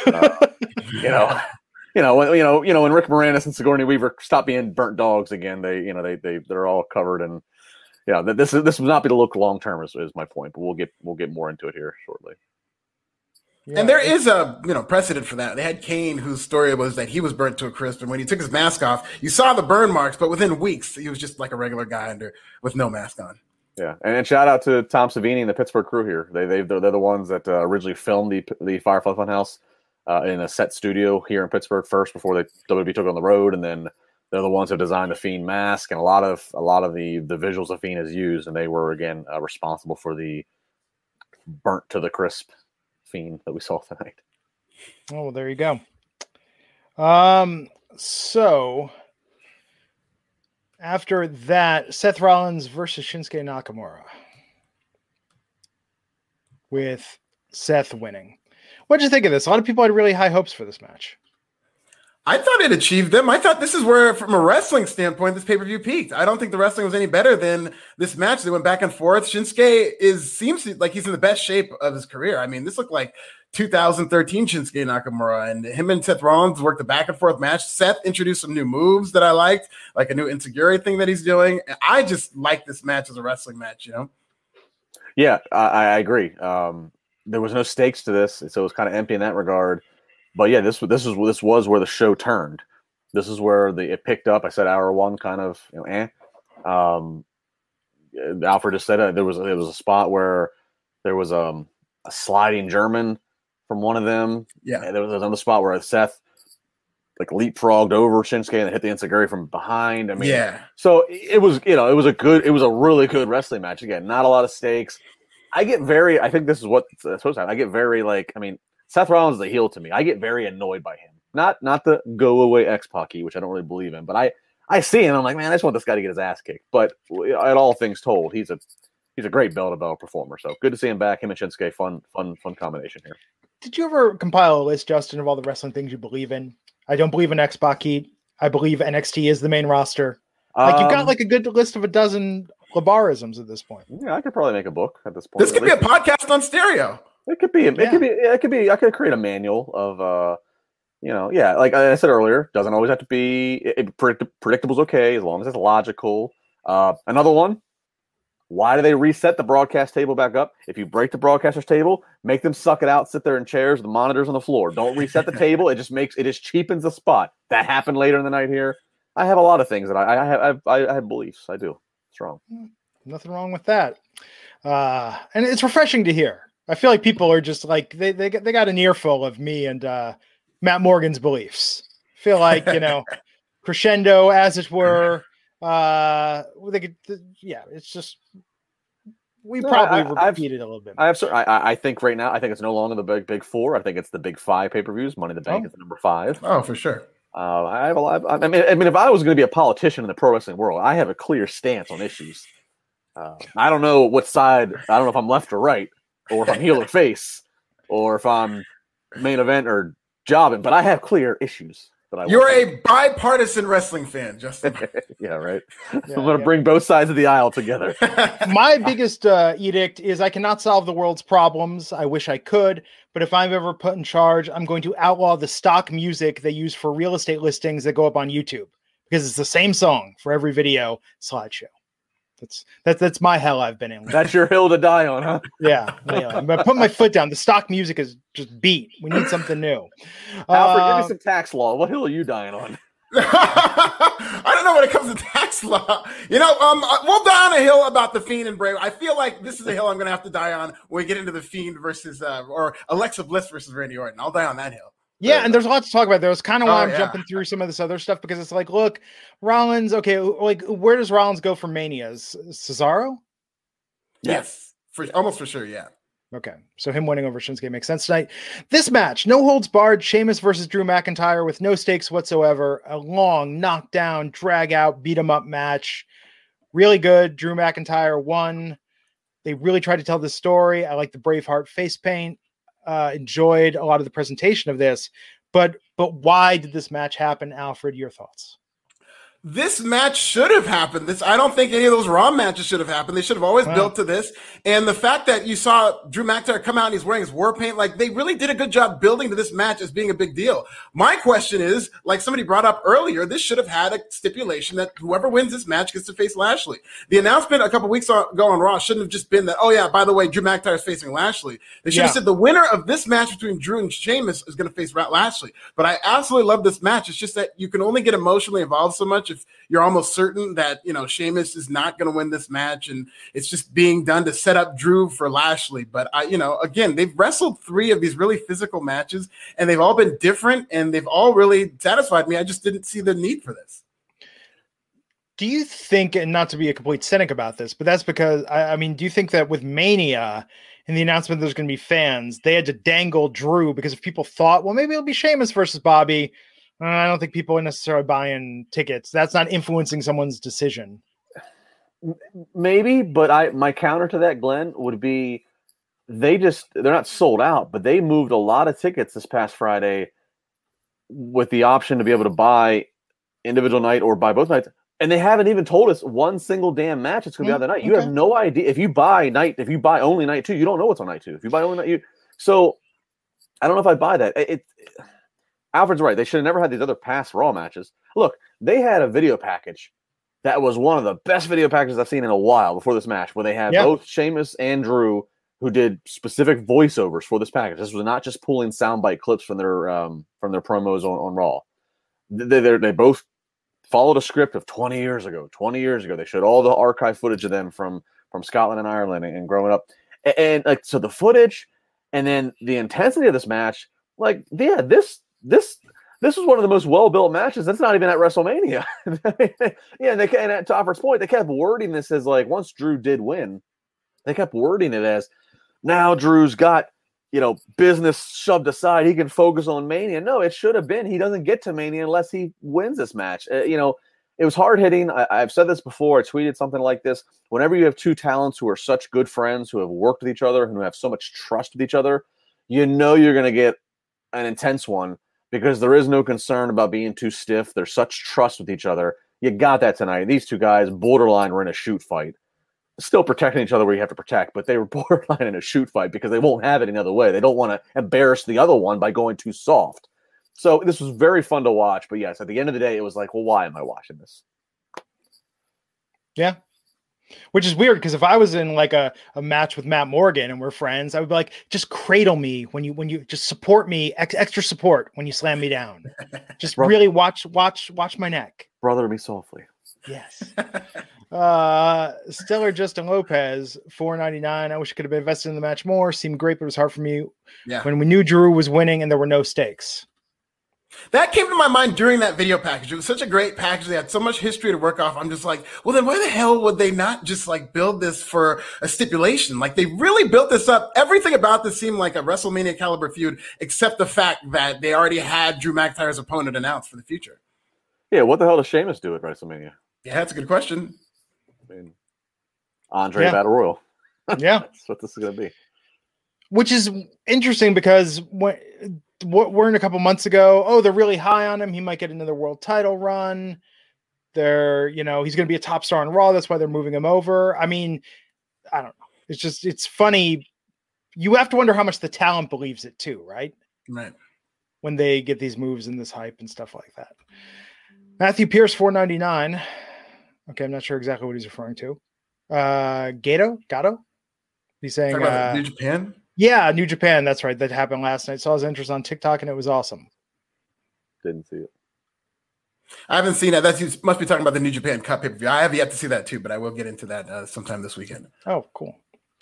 When Rick Moranis and Sigourney Weaver stop being burnt dogs again, they're all covered, and this will not be the look long term is my point. But we'll get more into it here shortly. Yeah. And there is a precedent for that. They had Kane, whose story was that he was burnt to a crisp, and when he took his mask off, you saw the burn marks, but within weeks he was just like a regular guy with no mask on. Yeah, and shout out to Tom Savini and the Pittsburgh crew here. They're the ones that originally filmed the Firefly Funhouse in a set studio here in Pittsburgh first before WWE took it on the road, and then they're the ones who designed the Fiend mask and a lot of the visuals the Fiend has used, and they were again responsible for the burnt to the crisp Fiend that we saw tonight. Oh, well, there you go. So after that, Seth Rollins versus Shinsuke Nakamura, with Seth winning. What did you think of this? A lot of people had really high hopes for this match. I thought it achieved them. I thought this is where, from a wrestling standpoint, this pay-per-view peaked. I don't think the wrestling was any better than this match. They went back and forth. Shinsuke seems like he's in the best shape of his career. I mean, this looked like 2013 Shinsuke Nakamura, and him and Seth Rollins worked a back and forth match. Seth introduced some new moves that I liked, like a new insecurity thing that he's doing. And I just like this match as a wrestling match, Yeah, I agree. There was no stakes to this, so it was kind of empty in that regard. But yeah, this was where the show turned. This is where it picked up. I said hour one, kind of Alfred just said there was a spot where there was a sliding German from one of them. Yeah, and there was another spot where Seth leapfrogged over Shinsuke and hit the Enziguri from behind. I mean, yeah. So it was a really good wrestling match. Again, not a lot of stakes. I think this is what it's supposed to happen. I get very Seth Rollins is a heel to me. I get very annoyed by him. Not the go away X-Pac, which I don't really believe in, but I see him. I'm like, man, I just want this guy to get his ass kicked. But at all things told, he's a great bell-to-bell performer. So good to see him back. Him and Shinsuke, fun combination here. Did you ever compile a list, Justin, of all the wrestling things you believe in? I don't believe in X-Pac. I believe NXT is the main roster. You've got a good list of a dozen Labarisms at this point. Yeah, I could probably make a book at this point. This could be a podcast on stereo. It could be. It could be. I could create a manual of, like I said earlier, doesn't always have to be. Predictable is okay as long as it's logical. Another one. Why do they reset the broadcast table back up? If you break the broadcaster's table, make them suck it out, sit there in chairs, the monitors on the floor. Don't reset the table. It just cheapens the spot. That happened later in the night here. I have a lot of things that I have beliefs. I do. Strong. Nothing wrong with that. And it's refreshing to hear. I feel like people are just they got an earful of me and Matt Morgan's beliefs. I feel like, crescendo, as it were. It's just repeated a little bit. I think right now, I think it's no longer the big four. I think it's the big five pay-per-views. Money in the Bank is the number 5. Oh, for sure. I have a lot. I mean, if I was going to be a politician in the pro wrestling world, I have a clear stance on issues. I don't know what side. I don't know if I'm left or right, or if I'm heel or face, or if I'm main event or jobbing. But I have clear issues. You're a bipartisan wrestling fan, Justin. Yeah, right. I'm going to bring both sides of the aisle together. My biggest edict is I cannot solve the world's problems. I wish I could, but if I'm ever put in charge, I'm going to outlaw the stock music they use for real estate listings that go up on YouTube, because it's the same song for every video slideshow. That's my hell I've been in. That's your hill to die on, huh? Yeah. I'm gonna put my foot down. The stock music is just beat. We need something new. Alfred, give me some tax law. What hill are you dying on? I don't know when it comes to tax law. We'll die on a hill about the Fiend and Bray. I feel like this is a hill I'm going to have to die on when we get into the Fiend versus or Alexa Bliss versus Randy Orton. I'll die on that hill. Yeah, and there's a lot to talk about there. It's kind of why I'm jumping through some of this other stuff, because it's like, look, Rollins, okay, like where does Rollins go for Manias? Cesaro? Yes, almost for sure, yeah. Okay, so him winning over Shinsuke makes sense tonight. This match, no holds barred, Sheamus versus Drew McIntyre with no stakes whatsoever. A long, knockdown, drag out, beat 'em up match. Really good. Drew McIntyre won. They really tried to tell the story. I like the Braveheart face paint. Enjoyed a lot of the presentation of this, but why did this match happen? Alfred, your thoughts? This match should have happened. I don't think any of those Raw matches should have happened. They should have always built to this. And the fact that you saw Drew McIntyre come out and he's wearing his war paint, like they really did a good job building to this match as being a big deal. My question is, like somebody brought up earlier, this should have had a stipulation that whoever wins this match gets to face Lashley. The announcement a couple weeks ago on Raw shouldn't have just been that, oh yeah, by the way, Drew McIntyre is facing Lashley. They should have said the winner of this match between Drew and Sheamus is going to face Lashley. But I absolutely love this match. It's just that you can only get emotionally involved so much if you're almost certain that, Sheamus is not going to win this match, and it's just being done to set up Drew for Lashley. But again, they've wrestled 3 of these really physical matches, and they've all been different, and they've all really satisfied me. I just didn't see the need for this. Do you think, and not to be a complete cynic about this, but that's because, do you think that with Mania and the announcement there's going to be fans, they had to dangle Drew because if people thought, well, maybe it'll be Sheamus versus Bobby, I don't think people are necessarily buying tickets. That's not influencing someone's decision. Maybe, but my counter to that, Glenn, would be they're not sold out, but they moved a lot of tickets this past Friday with the option to be able to buy individual night or buy both nights. And they haven't even told us one single damn match it's going to be on the night. You have no idea. If you buy only night 2, you don't know what's on night 2. If you buy only night, so I don't know if I buy that. Alfred's right. They should have never had these other past Raw matches. Look, they had a video package that was one of the best video packages I've seen in a while before this match, where they had both Sheamus and Drew who did specific voiceovers for this package. This was not just pulling soundbite clips from their promos on Raw. They both followed a script of 20 years ago. 20 years ago, they showed all the archive footage of them from Scotland and Ireland and growing up. And so the footage and then the intensity of this match, this was one of the most well-built matches. That's not even at WrestleMania. And to Alfred's point, they kept wording this as like, once Drew did win, they kept wording it as, now Drew's got, business shoved aside. He can focus on Mania. No, it should have been, he doesn't get to Mania unless he wins this match. It was hard-hitting. I've said this before. I tweeted something like this. Whenever you have 2 talents who are such good friends, who have worked with each other, and who have so much trust with each other, you're going to get an intense one, because there is no concern about being too stiff. There's such trust with each other. You got that tonight. These 2 guys borderline were in a shoot fight. Still protecting each other where you have to protect, but they were borderline in a shoot fight because they won't have it any other way. They don't want to embarrass the other one by going too soft. So this was very fun to watch. But yes, at the end of the day, it was like, well, why am I watching this? Yeah. Which is weird, because if I was in like a match with Matt Morgan and we're friends, I would be like, just cradle me when you just support me, extra support when you slam me down. Just really watch my neck. Brother me softly. Yes. Stellar Justin Lopez, $4.99. I wish I could have been invested in the match more. Seemed great, but it was hard for me when we knew Drew was winning and there were no stakes. That came to my mind during that video package. It was such a great package. They had so much history to work off. I'm just like, well, then why the hell would they not just like build this for a stipulation? Like, they really built this up. Everything about this seemed like a WrestleMania caliber feud, except the fact that they already had Drew McIntyre's opponent announced for the future. Yeah, what the hell does Sheamus do at WrestleMania? Yeah, that's a good question. I mean, Andre Battle Royal. Yeah. That's what this is going to be. Which is interesting, because we're in a couple months ago, they're really high on him. He might get another world title run. He's going to be a top star on Raw. That's why they're moving him over. I mean, I don't know. It's funny. You have to wonder how much the talent believes it too, right? Right. When they get these moves and this hype and stuff like that. Matthew Pierce, $4.99. Okay, I'm not sure exactly what he's referring to. Gato. He's saying Talking about New Japan. Yeah, New Japan. That's right. That happened last night. Saw his interest on TikTok, and it was awesome. Didn't see it. I haven't seen that. You must be talking about the New Japan Cup pay-per-view. I have yet to see that too, but I will get into that sometime this weekend. Oh, cool.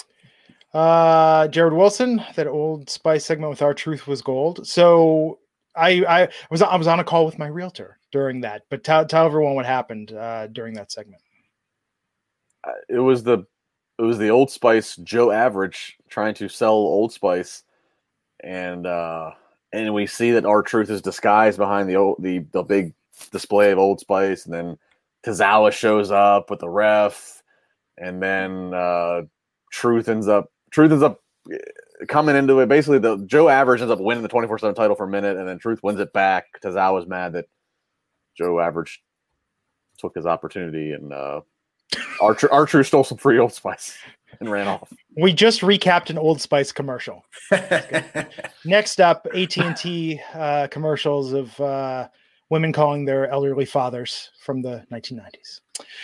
Jared Wilson, that Old Spice segment with R-Truth was gold. So I was on a call with my realtor during that, but tell everyone what happened during that segment. It was the Old Spice Joe Average trying to sell Old Spice, and we see that R-Truth is disguised behind the big display of Old Spice, and then Tozawa shows up with the ref, and then Truth ends up coming into it. Basically, the Joe Average ends up winning the 24/7 title for a minute, and then Truth wins it back. Tozawa's mad that Joe Average took his opportunity, and R-Truth stole some free Old Spice and ran off. We just recapped an Old Spice commercial. Next up, AT&T commercials of women calling their elderly fathers from the 1990s.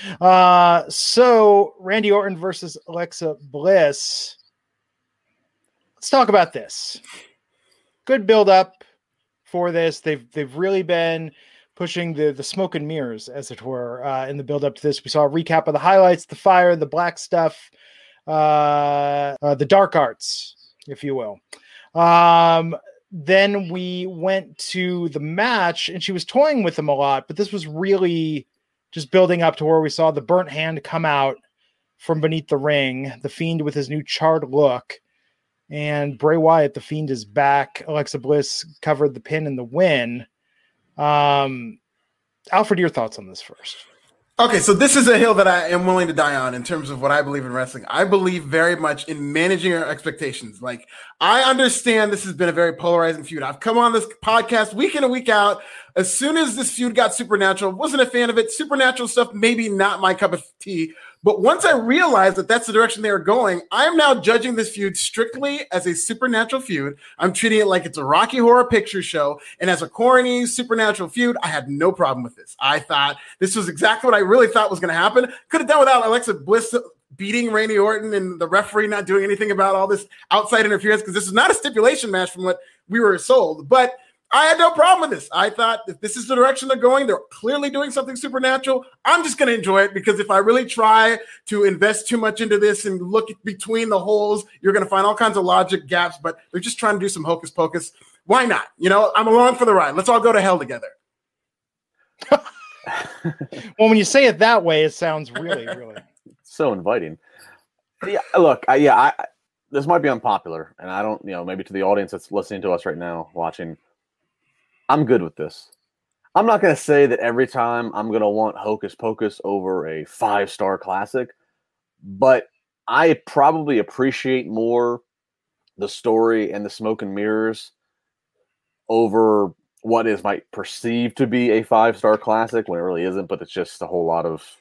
So Randy Orton versus Alexa Bliss. Let's talk about this. Good build up for this. They've really been pushing the smoke and mirrors, as it were, in the build up to this. We saw a recap of the highlights, the fire, the black stuff, the dark arts, if you will. Then we went to the match, and she was toying with him a lot, but this was really just building up to where we saw the burnt hand come out from beneath the ring, the Fiend with his new charred look, and Bray Wyatt, the Fiend, is back. Alexa Bliss covered the pin and the win. Alfred, your thoughts on this first? Okay, so this is a hill that I am willing to die on in terms of what I believe in wrestling. I believe very much in managing our expectations. Like, I understand this has been a very polarizing feud. I've come on this podcast week in and week out. As soon as this feud got Supernatural, wasn't a fan of it. Supernatural stuff, maybe not my cup of tea. But once I realized that that's the direction they were going, I am now judging this feud strictly as a Supernatural feud. I'm treating it like it's a Rocky Horror Picture Show. And as a corny Supernatural feud, I had no problem with this. I thought this was exactly what I really thought was going to happen. Could have done without Alexa Bliss beating Randy Orton and the referee not doing anything about all this outside interference, because this is not a stipulation match from what we were sold. But I had no problem with this. I thought if this is the direction they're going, they're clearly doing something supernatural. I'm just going to enjoy it, because if I really try to invest too much into this and look between the holes, you're going to find all kinds of logic gaps, but they're just trying to do some hocus pocus. Why not? You know, I'm along for the ride. Let's all go to hell together. Well, when you say it that way, it sounds really, really so inviting. Yeah, look, this might be unpopular, and I don't, maybe to the audience that's listening to us right now, watching, I'm good with this. I'm not going to say that every time I'm going to want Hocus Pocus over a 5-star classic, but I probably appreciate more the story and the smoke and mirrors over what might perceive to be a 5-star classic when it really isn't, but it's just a whole lot of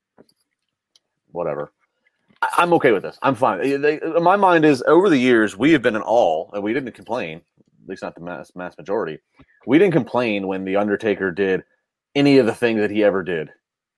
whatever. I'm okay with this. I'm fine. My mind is, over the years, we have been in awe, and we didn't complain, at least not the mass majority. We didn't complain when The Undertaker did any of the things that he ever did.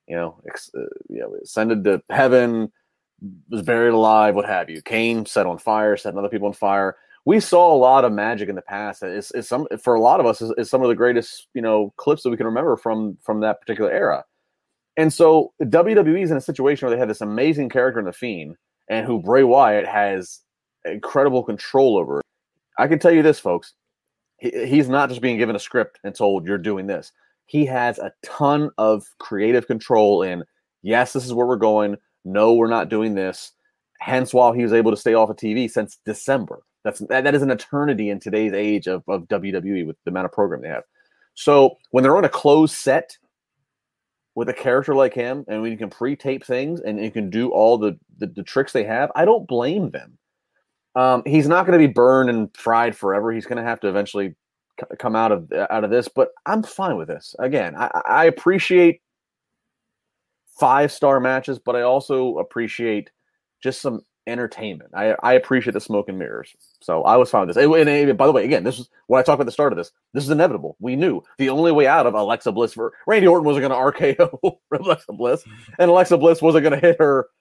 Ascended to heaven, was buried alive, what have you. Kane set on fire, setting other people on fire. We saw a lot of magic in the past. For a lot of us, is some of the greatest, clips that we can remember from that particular era. And so WWE is in a situation where they have this amazing character in The Fiend, and who Bray Wyatt has incredible control over. I can tell you this, folks. He's not just being given a script and told, you're doing this. He has a ton of creative control in, yes, this is where we're going. No, we're not doing this. Hence why he was able to stay off of TV since December. That is an eternity in today's age of WWE with the amount of program they have. So when they're on a closed set with a character like him, and when you can pre-tape things and you can do all the tricks they have, I don't blame them. He's not going to be burned and fried forever. He's going to have to eventually come out of this, but I'm fine with this. Again, I appreciate 5-star matches, but I also appreciate just some entertainment. I appreciate the smoke and mirrors. So I was fine with this. And by the way, again, this is what I talked about at the start of this. This is inevitable. We knew the only way out of Alexa Bliss for Randy Orton wasn't going to RKO Alexa Bliss, and Alexa Bliss wasn't going to hit her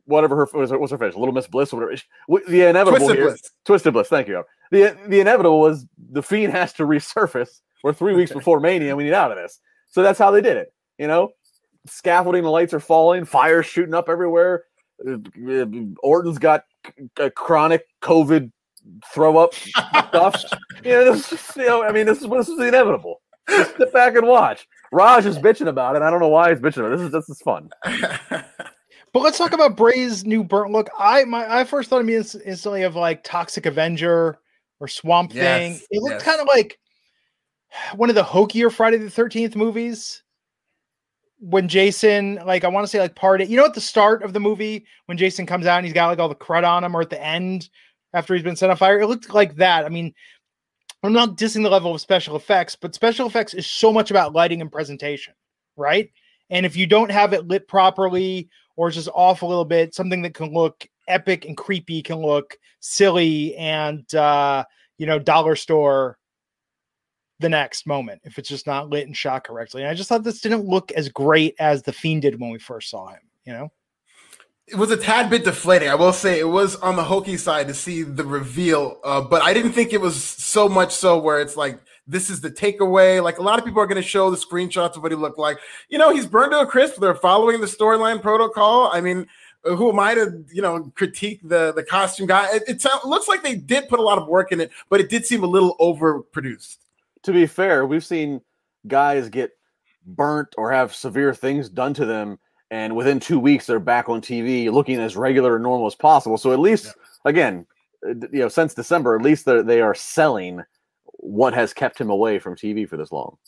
whatever what's her face, Little Miss Bliss or whatever. The inevitable Twisted Bliss. Thank you. The inevitable was the Fiend has to resurface. We're 3 weeks before Mania, and we need out of this. So that's how they did it. You know, scaffolding, the lights are falling, fire shooting up everywhere. Orton's got a chronic COVID throw up stuff. This is the inevitable. Just sit back and watch. Raj is bitching about it. I don't know why he's bitching about it. This is fun. But let's talk about Bray's new burnt look. I first thought of me instantly of like Toxic Avenger or Swamp Thing. It looked kind of like one of the hokier Friday the 13th movies. When Jason, like, I want to say like part 8, you know, at the start of the movie when Jason comes out and he's got like all the crud on him, or at the end after he's been set on fire, it looked like that. I mean, I'm not dissing the level of special effects, but special effects is so much about lighting and presentation, right? And if you don't have it lit properly, or it's just off a little bit, something that can look epic and creepy can look silly and, dollar store the next moment if it's just not lit and shot correctly. And I just thought this didn't look as great as The Fiend did when we first saw him, you know? It was a tad bit deflating. I will say it was on the hokey side to see the reveal, but I didn't think it was so much so where it's like, this is the takeaway. Like, a lot of people are going to show the screenshots of what he looked like. You know, he's burned to a crisp. They're following the storyline protocol. I mean, who am I to, critique the costume guy? It looks like they did put a lot of work in it, but it did seem a little overproduced. To be fair, we've seen guys get burnt or have severe things done to them, and within 2 weeks they're back on TV looking as regular and normal as possible. So at least, again, since December, at least they are selling what has kept him away from TV for this long.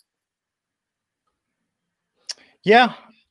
Yeah.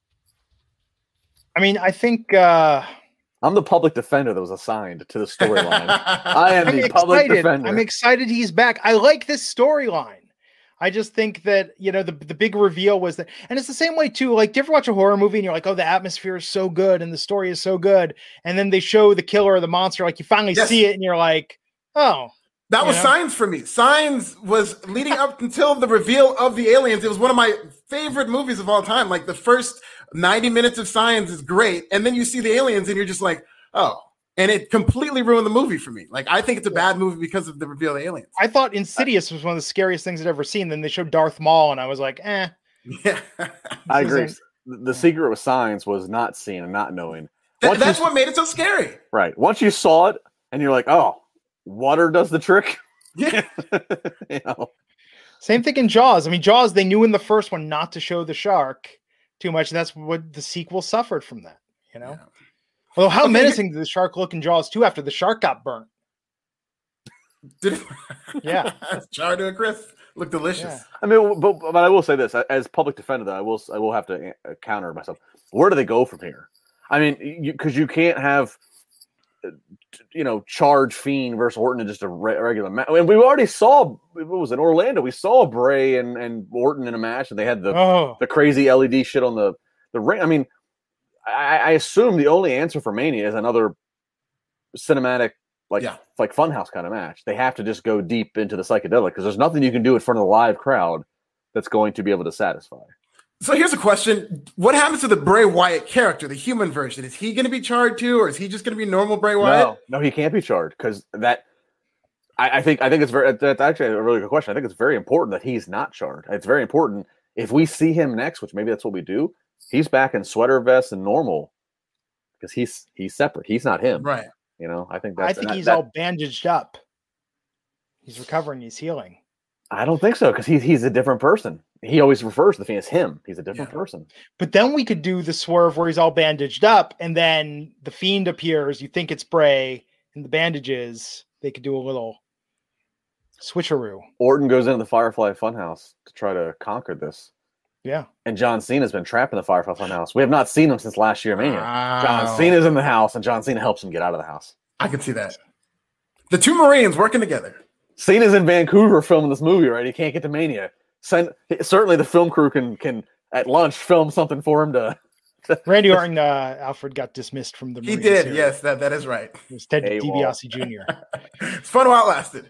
I mean, I think I'm the public defender that was assigned to the storyline. I am the public defender. I'm excited he's back. I like this storyline. I just think that, the big reveal was that, and it's the same way too, like, do you ever watch a horror movie and you're like, oh, the atmosphere is so good and the story is so good. And then they show the killer or the monster, like you finally see it and you're like, oh. That was Signs for me. Signs was leading up until the reveal of the aliens. It was one of my favorite movies of all time. Like, the first 90 minutes of Signs is great. And then you see the aliens and you're just like, oh. And it completely ruined the movie for me. Like, I think it's a bad movie because of the reveal of the aliens. I thought Insidious was one of the scariest things I'd ever seen. Then they showed Darth Maul, and I was like, eh. Yeah, I agree. The secret with Signs was not seeing and not knowing. That's what made it so scary. Right. Once you saw it, and you're like, oh, water does the trick. Yeah. Same thing in Jaws. I mean, Jaws, they knew in the first one not to show the shark too much, and that's what the sequel suffered from that, Yeah. Well, how menacing did the shark look in Jaws 2 after the shark got burnt? Yeah. Charred to a crisp. Looked delicious. Yeah. I mean, but I will say this. As public defender, though, I will have to counter myself. Where do they go from here? I mean, because you can't have, charge Fiend versus Orton in just a regular match. I mean, we already saw, what was it, Orlando? We saw Bray and Orton in a match, and they had the crazy LED shit on the ring. I mean, I assume the only answer for Mania is another cinematic, like Funhouse kind of match. They have to just go deep into the psychedelic because there's nothing you can do in front of the live crowd that's going to be able to satisfy. So here's a question. What happens to the Bray Wyatt character, the human version? Is he going to be charred too, or is he just going to be normal Bray Wyatt? No, he can't be charred because that I think it's that's actually a really good question. I think it's very important that he's not charred. It's very important if we see him next, which maybe that's what we do. He's back in sweater vest and normal because he's separate. He's not him. Right. I think he's all bandaged up. He's recovering. He's healing. I don't think so because he's a different person. He always refers to the Fiend as him. He's a different person. But then we could do the swerve where he's all bandaged up and then the Fiend appears. You think it's Bray and the bandages. They could do a little switcheroo. Orton goes into the Firefly Funhouse to try to conquer this. Yeah. And John Cena's been trapped in the Firefly Funhouse. We have not seen him since last year Mania. Wow. John Cena's in the house, and John Cena helps him get out of the house. I can see that. The two Marines working together. Cena's in Vancouver filming this movie, right? He can't get to Mania. Certainly the film crew can at lunch film something for him to... Randy Orton, Alfred got dismissed from the Marine He did, series. yes, that is right. It was Ted DiBiase Jr. It's fun while it lasted.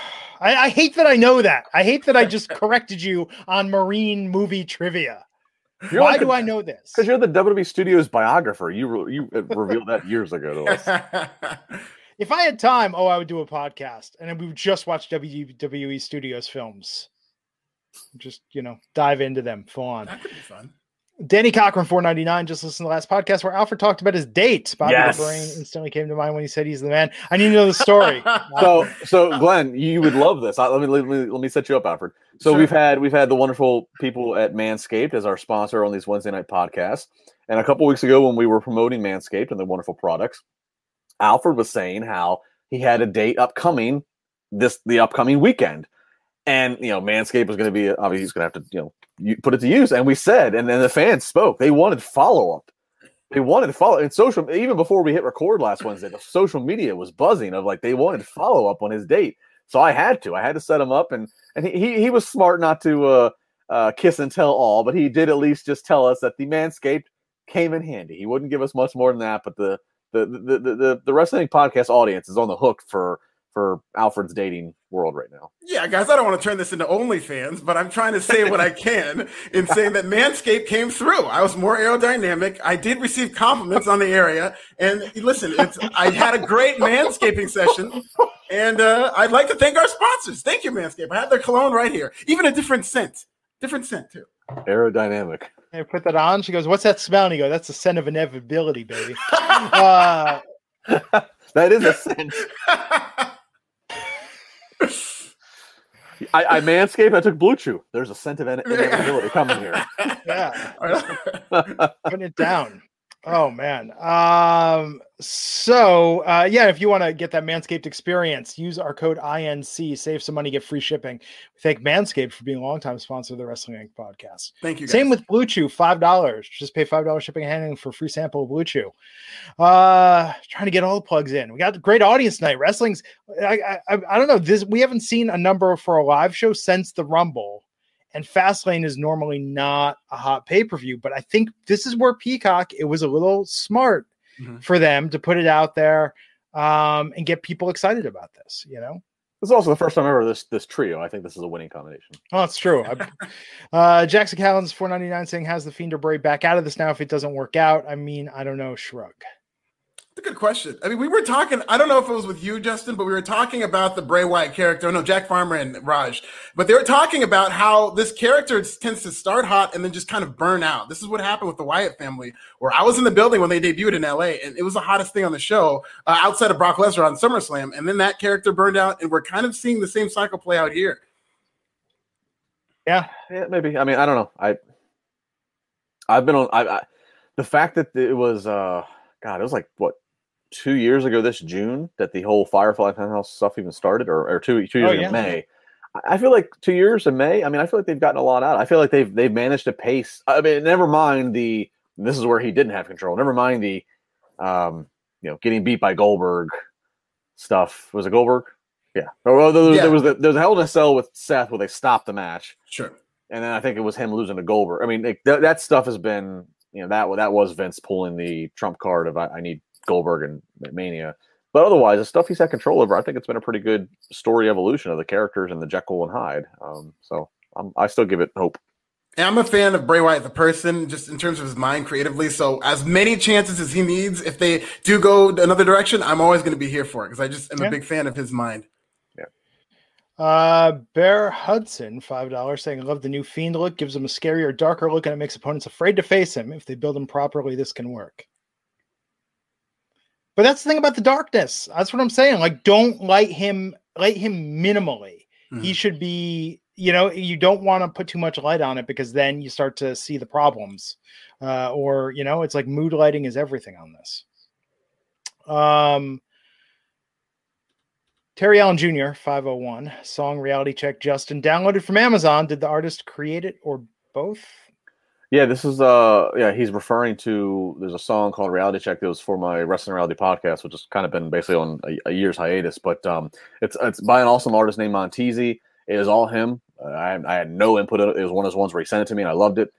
I hate that I know that. I hate that I just corrected you on Marine movie trivia. Why do I know this? Because you're the WWE Studios biographer. You revealed that years ago to us. If I had time, I would do a podcast, and then we would just watch WWE Studios films. Just, dive into them full on. That could be fun. Danny Cochran, $4.99. Just listen to the last podcast where Alfred talked about his date. Bobby Yes. the Brain instantly came to mind when he said he's the man. I need to know the story. So Glenn, you would love this. Let me set you up, Alfred. So Sure. we've had the wonderful people at Manscaped as our sponsor on these Wednesday night podcasts. And a couple weeks ago, when we were promoting Manscaped and the wonderful products, Alfred was saying how he had a date upcoming the upcoming weekend. And, Manscaped was going to be, obviously he's going to have to, put it to use. And we said, and then the fans spoke, they wanted follow-up. They wanted follow in social, even before we hit record last Wednesday, the social media was buzzing of they wanted follow-up on his date. So I had to set him up, and he was smart not to kiss and tell all, but he did at least just tell us that the Manscaped came in handy. He wouldn't give us much more than that, but the Wrestling Podcast audience is on the hook for Alfred's dating world right now. Yeah, guys, I don't want to turn this into OnlyFans, but I'm trying to say what I can in saying that Manscaped came through. I was more aerodynamic. I did receive compliments on the area. And listen, I had a great manscaping session. And I'd like to thank our sponsors. Thank you, Manscaped. I have their cologne right here. Even a different scent. Different scent, too. Aerodynamic. I put that on. She goes, "What's that smell?" And he goes, "That's the scent of inevitability, baby." That is a scent. I Manscaped. I took Blue Chew. There's a scent of inevitability coming here. Yeah, putting it down. Oh man. If you want to get that Manscaped experience, use our code INC, save some money, get free shipping. We thank Manscaped for being a longtime sponsor of the Wrestling Inc. podcast. Thank you, guys. Same with Blue Chew, $5. Just pay $5 shipping and handling for a free sample of Blue Chew. Trying to get all the plugs in. We got a great audience tonight. Wrestling's I don't know. We haven't seen a number for a live show since the Rumble. And Fastlane is normally not a hot pay-per-view, but I think this is where Peacock, it was a little smart for them to put it out there and get people excited about this, This is also the first time ever this trio. I think this is a winning combination. Oh, it's true. Jackson Callens, $4.99, saying, "How's the Fiend or Bray back out of this now if it doesn't work out?" I mean, I don't know. Shrug. That's a good question. I mean, we were talking, I don't know if it was with you, Justin, but we were talking about the Bray Wyatt character. No, Jack Farmer and Raj. But they were talking about how this character tends to start hot and then just kind of burn out. This is what happened with the Wyatt family, where I was in the building when they debuted in LA, and it was the hottest thing on the show outside of Brock Lesnar on SummerSlam. And then that character burned out, and we're kind of seeing the same cycle play out here. Yeah, maybe. I mean, I don't know. I've been on the fact that it was it was like what, 2 years ago this June that the whole Firefly Penthouse stuff even started, or two years in May. I feel like 2 years in May. I mean, I feel like they've gotten a lot out. I feel like they've managed to pace. I mean, never mind this is where he didn't have control. Never mind the getting beat by Goldberg stuff. Was it Goldberg? Yeah. There was a Hell in a Cell with Seth where they stopped the match. Sure. And then I think it was him losing to Goldberg. I mean, that stuff has been, that was Vince pulling the trump card of I need Goldberg and Mania. But otherwise, the stuff he's had control over, I think it's been a pretty good story evolution of the characters and the Jekyll and Hyde. So I still give it hope. And I'm a fan of Bray Wyatt the person, just in terms of his mind creatively. So as many chances as he needs, if they do go another direction, I'm always going to be here for it because I just am a big fan of his mind. Bear Hudson, $5, saying, "I love the new Fiend look. Gives him a scarier, darker look, and it makes opponents afraid to face him. If they build him properly, this can work." But that's the thing about the darkness. That's what I'm saying. Like, don't light him minimally. Mm-hmm. He should be, you don't want to put too much light on it because then you start to see the problems. It's like mood lighting is everything on this. Terry Allen Jr., 501, song Reality Check. Justin, downloaded from Amazon. Did the artist create it or both? Yeah, this is he's referring to, there's a song called Reality Check that was for my Wrestling Reality podcast, which has kind of been basically on a year's hiatus, but it's by an awesome artist named Montezi. It is all him. I had no input in it. It was one of those ones where he sent it to me and I loved it.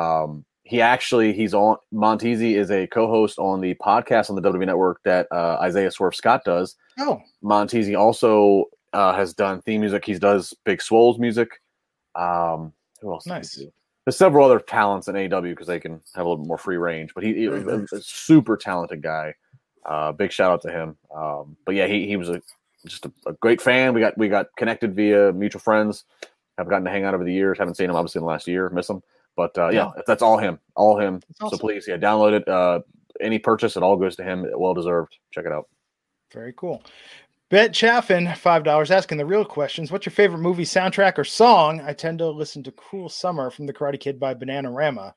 Montezi is a co-host on the podcast on the WWE Network that Isaiah Swerve Scott does. Oh. Montezi also has done theme music. He does Big Swole's music. Who else? Nice. There's several other talents in AEW because they can have a little bit more free range. But he's a super talented guy. Big shout out to him. But yeah, he was just a great fan. We got connected via mutual friends. Have gotten to hang out over the years. Haven't seen him obviously in the last year. Miss him. But yeah, that's all him. Awesome. So please, download it. Any purchase, it all goes to him. Well deserved. Check it out. Very cool. Bet Chaffin, $5, asking the real questions. What's your favorite movie soundtrack or song? I tend to listen to Cruel Summer from The Karate Kid by Bananarama.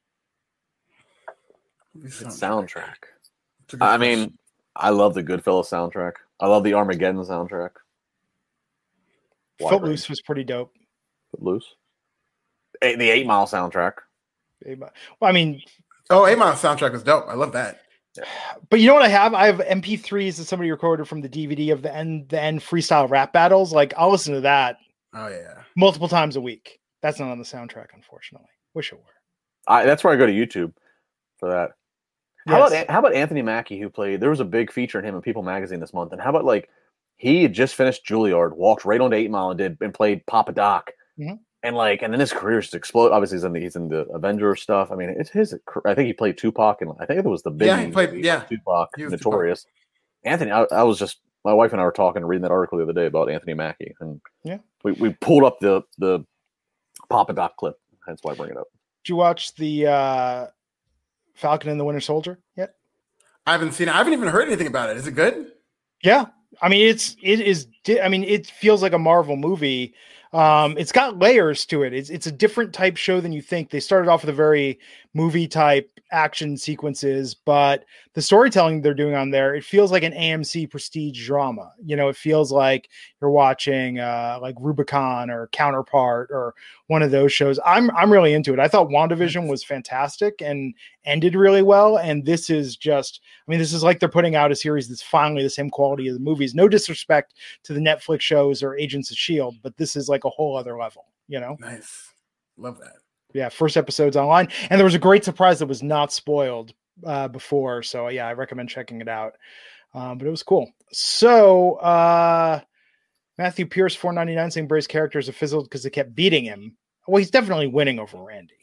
Soundtrack. I mean, I love the Goodfellas soundtrack. I love the Armageddon soundtrack. Footloose was pretty dope. Footloose? The 8 Mile soundtrack. Well, I mean... 8 Mile soundtrack was dope. I love that. But you know what I have? I have MP3s that somebody recorded from the DVD of the end freestyle rap battles. Like, I'll listen to that. Oh, yeah. Multiple times a week. That's not on the soundtrack, unfortunately. Wish it were. That's where I go to YouTube for that. Yes. How about Anthony Mackie, who played? There was a big feature in him in People Magazine this month. And how about he had just finished Juilliard, walked right onto 8 Mile and played Papa Doc, and then his career just exploded. Obviously, he's in the Avengers stuff. I mean, it's his. I think he played Tupac, and I think it was the big. Yeah, he played. Yeah, Tupac, Notorious. Tupac. Anthony, I was just my wife and I were talking, reading that article the other day about Anthony Mackie, and we pulled up the Papa Doc clip. That's why I bring it up. Did you watch the Falcon and the Winter Soldier yet? I haven't seen it. I haven't even heard anything about it. Is it good? Yeah. I mean, it is. I mean, it feels like a Marvel movie. It's got layers to it. It's a different type show than you think. They started off with a very movie type action sequences, but the storytelling they're doing on there, it feels like an AMC prestige drama. It feels like you're watching like Rubicon or Counterpart or one of those shows. I'm really into it. I thought WandaVision was fantastic and ended really well. And this is like they're putting out a series that's finally the same quality as the movies. No disrespect to the Netflix shows or Agents of S.H.I.E.L.D., but this is like a whole other level, Nice. Love that. Yeah, first episode's online. And there was a great surprise that was not spoiled before. So, yeah, I recommend checking it out. But it was cool. So, Matthew Pierce, $4.99, saying Bray's characters are fizzled because they kept beating him. Well, he's definitely winning over Randy.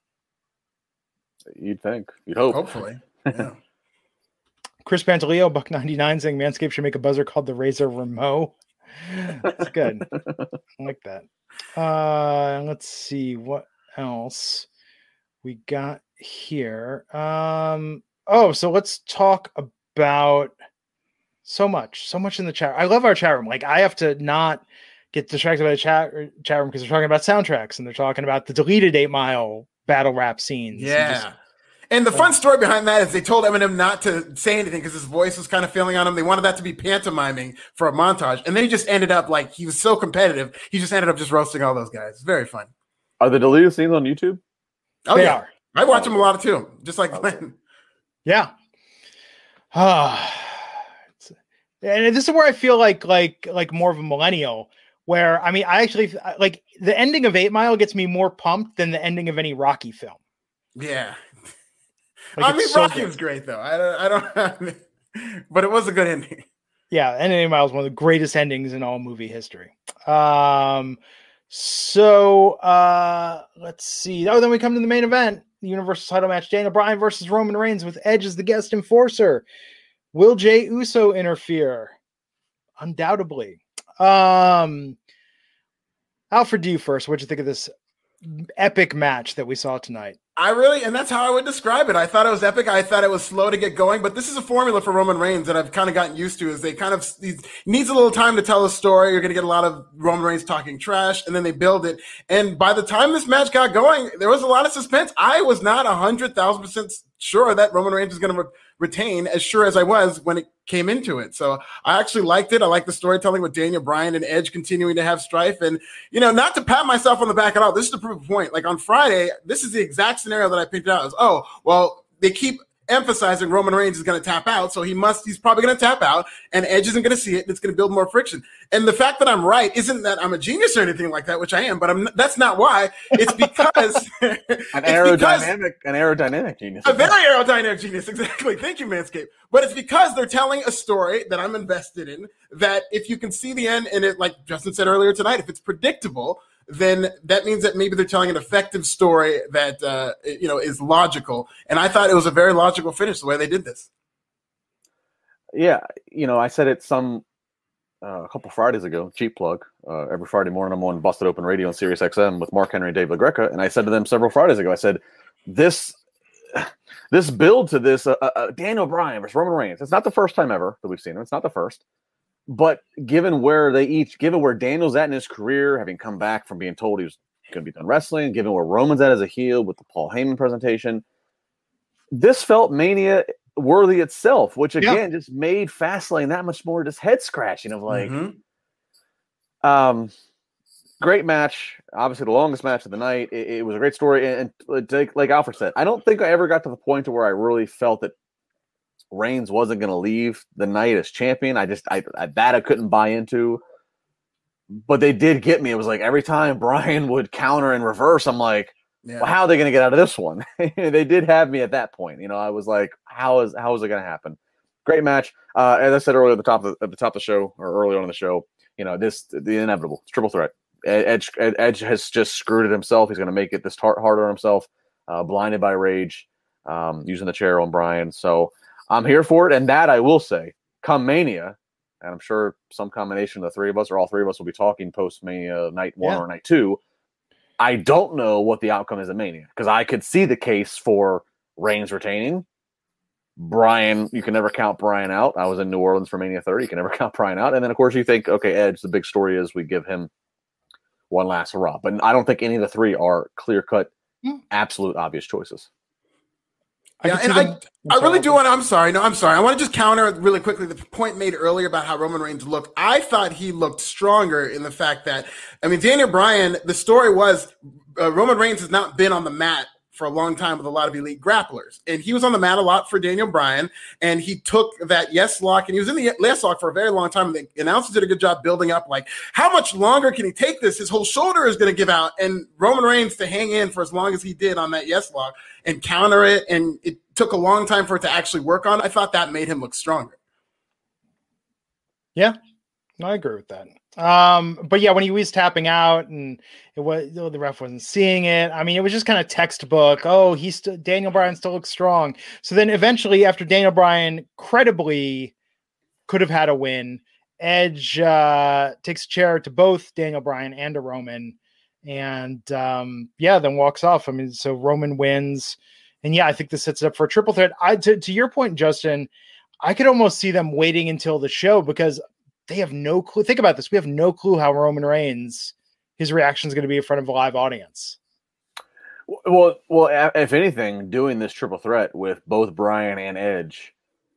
You'd think. You'd hope. Hopefully. Yeah. Chris Pantaleo, $1.99, saying Manscaped should make a buzzer called the Razor Remo. That's good. I like that. Let's see what else we got here. So let's talk about so much in the chat. I love our chat room. Like, I have to not get distracted by the chat room because they're talking about soundtracks and they're talking about the deleted 8 Mile battle rap scenes. Yeah. And the fun story behind that is they told Eminem not to say anything because his voice was kind of failing on him. They wanted that to be pantomiming for a montage. And then he just ended up he was so competitive. He just ended up just roasting all those guys. It's very fun. Are the deleted scenes on YouTube? Oh, they are. I watch them a lot too. Just like Glenn. Yeah. And this is where I feel like more of a millennial where, I mean, I actually like the ending of 8 Mile gets me more pumped than the ending of any Rocky film. Yeah. Rocky was great though. I don't but it was a good ending. Yeah, and 8 Mile is one of the greatest endings in all movie history. So let's see. Then we come to the main event, the Universal title match, Daniel Bryan versus Roman Reigns with Edge as the guest enforcer. Will Jey Uso interfere? Undoubtedly. Alfred, do you first. What'd you think of this epic match that we saw tonight? And that's how I would describe it. I thought it was epic. I thought it was slow to get going, but this is a formula for Roman Reigns that I've kind of gotten used to is he needs a little time to tell a story. You're going to get a lot of Roman Reigns talking trash and then they build it. And by the time this match got going, there was a lot of suspense. I was not 100,000% sure that Roman Reigns was going to retain, as sure as I was when it came into it. So I actually liked it. I like the storytelling with Daniel Bryan and Edge continuing to have strife. And, not to pat myself on the back at all. This is the proof point. Like on Friday, this is the exact scenario that I picked out. They keep emphasizing Roman Reigns is going to tap out. So he's probably going to tap out and Edge isn't going to see it. And it's going to build more friction. And the fact that I'm right isn't that I'm a genius or anything like that, which I am, but that's not why. It's because an aerodynamic genius. A very aerodynamic genius. Exactly. Thank you, Manscaped. But it's because they're telling a story that I'm invested in, that if you can see the end and it, like Justin said earlier tonight, if it's predictable, then that means that maybe they're telling an effective story that is logical. And I thought it was a very logical finish the way they did this. Yeah, I said it a couple Fridays ago, cheap plug. Every Friday morning I'm on Busted Open Radio on Sirius XM with Mark Henry and Dave LaGreca, and I said to them several Fridays ago, I said, this build to this Daniel Bryan versus Roman Reigns, it's not the first time ever that we've seen him. It's not the first. But given where Daniel's at in his career, having come back from being told he was going to be done wrestling, given where Roman's at as a heel with the Paul Heyman presentation, this felt Mania worthy itself, which again just made Fastlane that much more just head scratching of like, great match. Obviously, the longest match of the night. It was a great story, and like Alfred said, I don't think I ever got to the point to where I really felt that Reigns wasn't going to leave the night as champion. I couldn't buy into, but they did get me. It was like every time Bryan would counter in reverse, I'm like, well, how are they going to get out of this one? They did have me at that point. I was like, how is it going to happen? Great match. As I said earlier at the top of the show, or early on in the show, the inevitable. It's triple threat. Edge has just screwed it himself. He's going to make it this harder on himself. Blinded by rage, using the chair on Bryan. So I'm here for it. And that I will say, come Mania, and I'm sure some combination of the three of us or all three of us will be talking post Mania night 1 or night 2. I don't know what the outcome is at Mania, because I could see the case for Reigns retaining. Bryan, you can never count Bryan out. I was in New Orleans for Mania 30. You can never count Bryan out. And then, of course, you think, okay, Edge, the big story is we give him one last hurrah. But I don't think any of the three are clear-cut, absolute obvious choices. I really do want to. I'm sorry. I want to just counter really quickly the point made earlier about how Roman Reigns looked. I thought he looked stronger in the fact that, Daniel Bryan, the story was Roman Reigns has not been on the mat for a long time with a lot of elite grapplers. And he was on the mat a lot for Daniel Bryan, and he took that yes lock, and he was in the yes lock for a very long time. And the announcers did a good job building up, like, how much longer can he take this? His whole shoulder is going to give out. And Roman Reigns to hang in for as long as he did on that yes lock and counter it, and it took a long time for it to actually work on. I thought that made him look stronger. Yeah, I agree with that. But yeah, when he was tapping out and the ref wasn't seeing it, it was just kind of textbook. Oh, Daniel Bryan still looks strong. So then eventually, after Daniel Bryan credibly could have had a win, Edge takes a chair to both Daniel Bryan and to Roman, and then walks off. So Roman wins, and I think this sets it up for a triple threat. To your point, Justin, I could almost see them waiting until the show, because they have no clue. Think about this. We have no clue how Roman Reigns, his reaction is going to be in front of a live audience. Well, if anything, doing this triple threat with both Bryan and Edge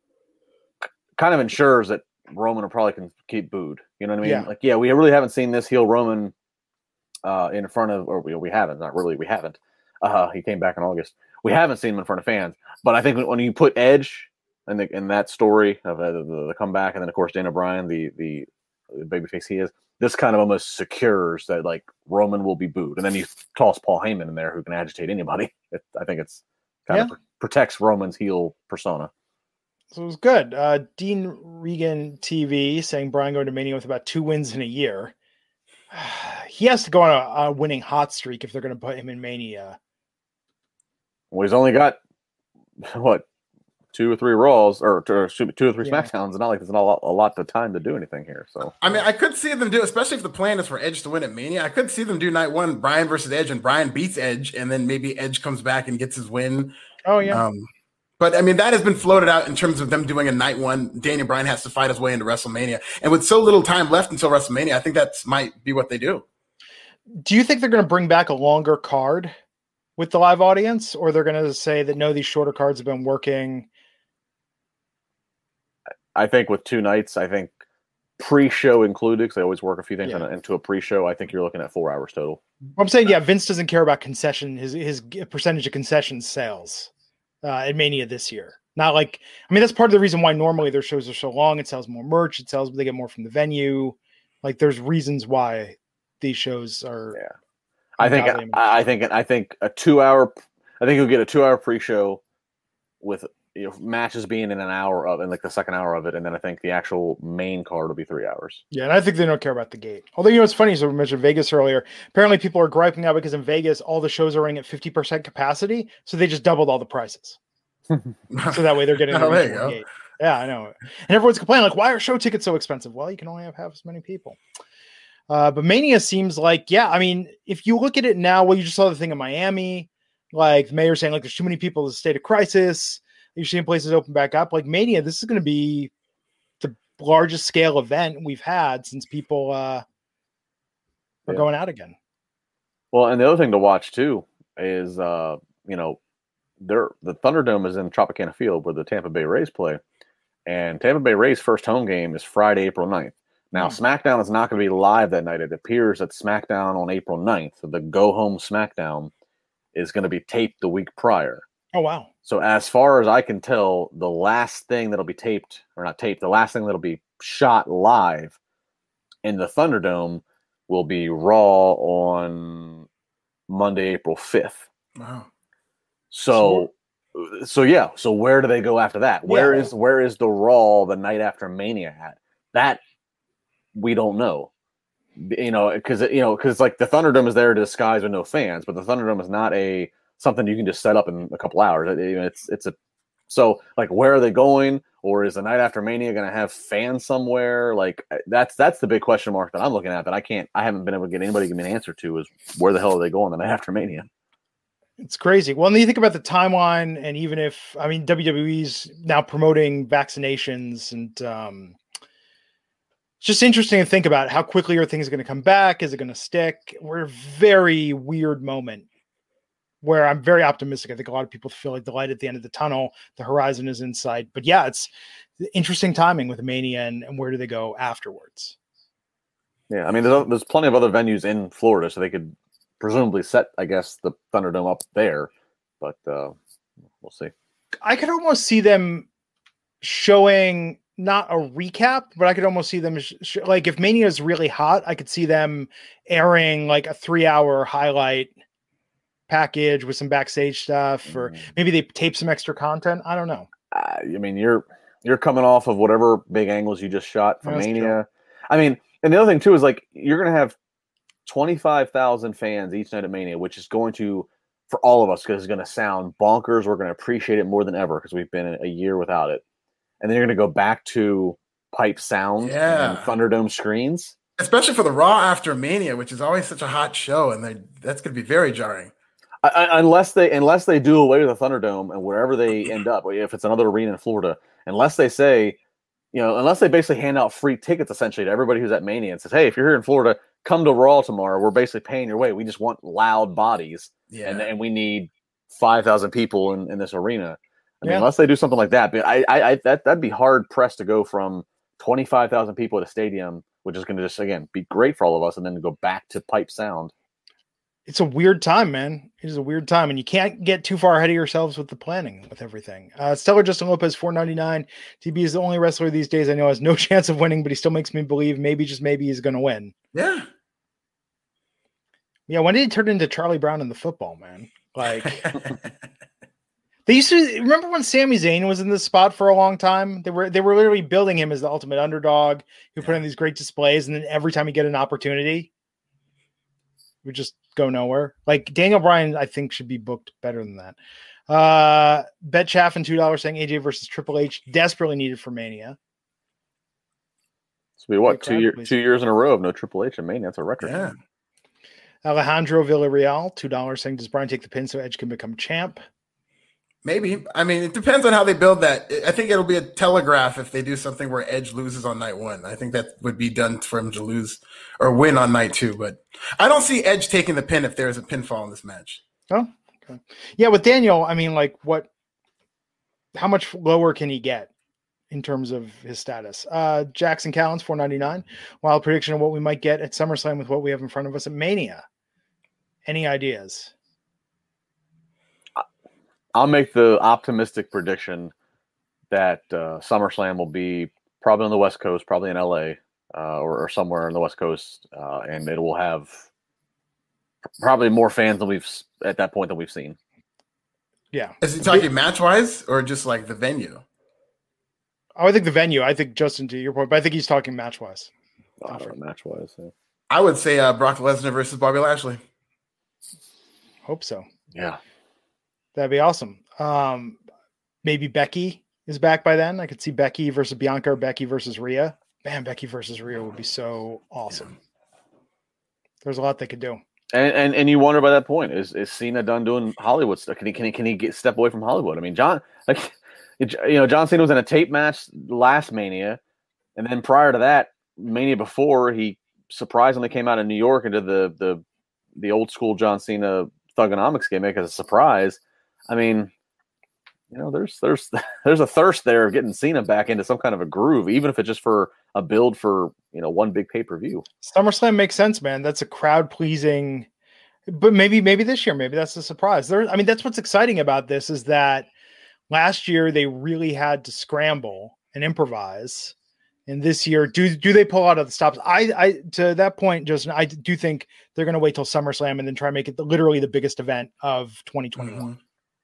kind of ensures that Roman will probably can keep booed. You know what I mean? Yeah. We really haven't seen this heel Roman in front of, or we haven't. Not really. We haven't. He came back in August. We haven't seen him in front of fans. But I think when you put Edge in that story of the comeback, and then of course Daniel Bryan, the babyface he is, this kind of almost secures that like Roman will be booed, and then you toss Paul Heyman in there who can agitate anybody. I think it's kind of protects Roman's heel persona. So it was good. Dean Regan TV saying Bryan going to Mania with about 2 wins in a year. He has to go on a winning hot streak if they're going to put him in Mania. Well, he's only got 2 or 3 Raws or 2 or 3 SmackDowns. It's not like there's not a lot of time to do anything here. So I could see them do, especially if the plan is for Edge to win at Mania. I could see them do night 1 Bryan versus Edge, and Bryan beats Edge, and then maybe Edge comes back and gets his win. Oh yeah. But that has been floated out in terms of them doing a night 1. Daniel Bryan has to fight his way into WrestleMania, and with so little time left until WrestleMania, I think that might be what they do. Do you think they're going to bring back a longer card with the live audience, or they're going to say that no, these shorter cards have been working? I think with 2 nights, I think pre-show included, because they always work a few things into a pre-show, I think you're looking at 4 hours total. I'm saying, Vince doesn't care about concession, his percentage of concession sales at Mania this year. Not like, that's part of the reason why normally their shows are so long. It sells more merch. They get more from the venue. Like, there's reasons why these shows are. Yeah, I think a 2 hour. I think you'll get a 2 hour pre-show with matches being in like the second hour of it, and then I think the actual main card will be 3 hours. Yeah, and I think they don't care about the gate. Although, it's funny, so we mentioned Vegas earlier. Apparently people are griping out because in Vegas, all the shows are running at 50% capacity, so they just doubled all the prices. So that way they're getting Oh, there you go. gate. Yeah, I know. And everyone's complaining, like, why are show tickets so expensive? Well, you can only have half as many people. But Mania seems like, if you look at it now, you just saw the thing in Miami, like the mayor saying, like, there's too many people in a state of crisis. You're seeing places open back up. Like Mania, this is going to be the largest scale event we've had since people are going out again. Well, and the other thing to watch too is, the Thunderdome is in Tropicana Field where the Tampa Bay Rays play, and Tampa Bay Rays' first home game is Friday, April 9th. Now, SmackDown is not going to be live that night. It appears that SmackDown on April 9th, so the go-home SmackDown, is going to be taped the week prior. Oh, wow. So as far as I can tell, the last thing that'll be taped, or not taped, the last thing that'll be shot live in the Thunderdome will be Raw on Monday, April 5th. Wow. So where do they go after that? Where is the Raw the night after Mania at? That we don't know. Because like the Thunderdome is there to disguise with no fans, but the Thunderdome is not something you can just set up in a couple hours. So like, where are they going? Or is the night after Mania going to have fans somewhere? Like that's the big question mark that I'm looking at that I haven't been able to get anybody to give me an answer to, is where the hell are they going the night after Mania? It's crazy. Well, and you think about the timeline, and even if, WWE's now promoting vaccinations, and it's just interesting to think about how quickly are things going to come back? Is it going to stick? We're in a very weird moment where I'm very optimistic. I think a lot of people feel like the light at the end of the tunnel, the horizon is in sight. But yeah, it's interesting timing with Mania and where do they go afterwards? Yeah, there's plenty of other venues in Florida, so they could presumably set, I guess, the Thunderdome up there. But we'll see. I could almost see them showing not a recap, but I could almost see them like if Mania is really hot, I could see them airing like a 3-hour highlight package with some backstage stuff, or maybe they tape some extra content. I don't know. You're coming off of whatever big angles you just shot for Mania. True. And the other thing too is like you're going to have 25,000 fans each night at Mania, which is going to, for all of us, because it's going to sound bonkers. We're going to appreciate it more than ever because we've been a year without it. And then you're going to go back to pipe sound and Thunderdome screens. Especially for the Raw after Mania, which is always such a hot show, and that's going to be very jarring. Unless they do away with the Thunderdome and wherever they end up, if it's another arena in Florida, unless they say, unless they basically hand out free tickets essentially to everybody who's at Mania and says, hey, if you're here in Florida, come to Raw tomorrow. We're basically paying your way. We just want loud bodies, and we need 5,000 people in this arena. Unless they do something like that, but that'd be hard pressed to go from 25,000 people at a stadium, which is going to just again be great for all of us, and then go back to pipe sound. It's a weird time, man. It is a weird time, and you can't get too far ahead of yourselves with the planning with everything. Stellar Justin Lopez, $4.99. TB is the only wrestler these days I know has no chance of winning, but he still makes me believe maybe, just maybe, he's going to win. Yeah. Yeah, when did he turn into Charlie Brown in the football, man? Like, they used to remember when Sami Zayn was in this spot for a long time. They were literally building him as the ultimate underdog who put in these great displays, and then every time he get an opportunity, he would just go nowhere. Like Daniel Bryan, I think should be booked better than that. Bet Chaffin $2 saying AJ versus Triple H desperately needed for Mania. So we what 2 years in a row of no Triple H in Mania? That's a record. Yeah. Alejandro Villarreal $2 saying, does Bryan take the pin so Edge can become champ? Maybe. It depends on how they build that. I think it'll be a telegraph if they do something where Edge loses on night one. I think that would be done for him to lose or win on night two. But I don't see Edge taking the pin if there's a pinfall in this match. Oh, okay. Yeah, with Daniel, how much lower can he get in terms of his status? Jackson Callens, $4.99. Wild prediction of what we might get at SummerSlam with what we have in front of us at Mania. Any ideas? I'll make the optimistic prediction that SummerSlam will be probably on the West Coast, probably in LA or somewhere on the West Coast, and it will have probably more fans than at that point than we've seen. Yeah. Is he talking match wise or just like the venue? Oh, I think the venue. I think Justin, to your point, but I think he's talking match wise. Match wise. Yeah. I would say Brock Lesnar versus Bobby Lashley. Hope so. Yeah. That'd be awesome. Maybe Becky is back by then. I could see Becky versus Bianca or Becky versus Rhea. Man, Becky versus Rhea would be so awesome. There's a lot they could do. And you wonder by that point, is Cena done doing Hollywood stuff? Can he step away from Hollywood? I mean, John Cena was in a tape match last Mania, and then prior to that, Mania before, he surprisingly came out in New York into the old school John Cena Thugonomics gimmick as a surprise. I mean, there's a thirst there of getting Cena back into some kind of a groove, even if it's just for a build for one big pay-per-view. SummerSlam makes sense, man. That's a crowd pleasing, but maybe this year, maybe that's a surprise. That's what's exciting about this is that last year they really had to scramble and improvise, and this year, do they pull out of the stops? I to that point, Justin, I do think they're going to wait till SummerSlam and then try and make it literally the biggest event of 2021. Mm-hmm.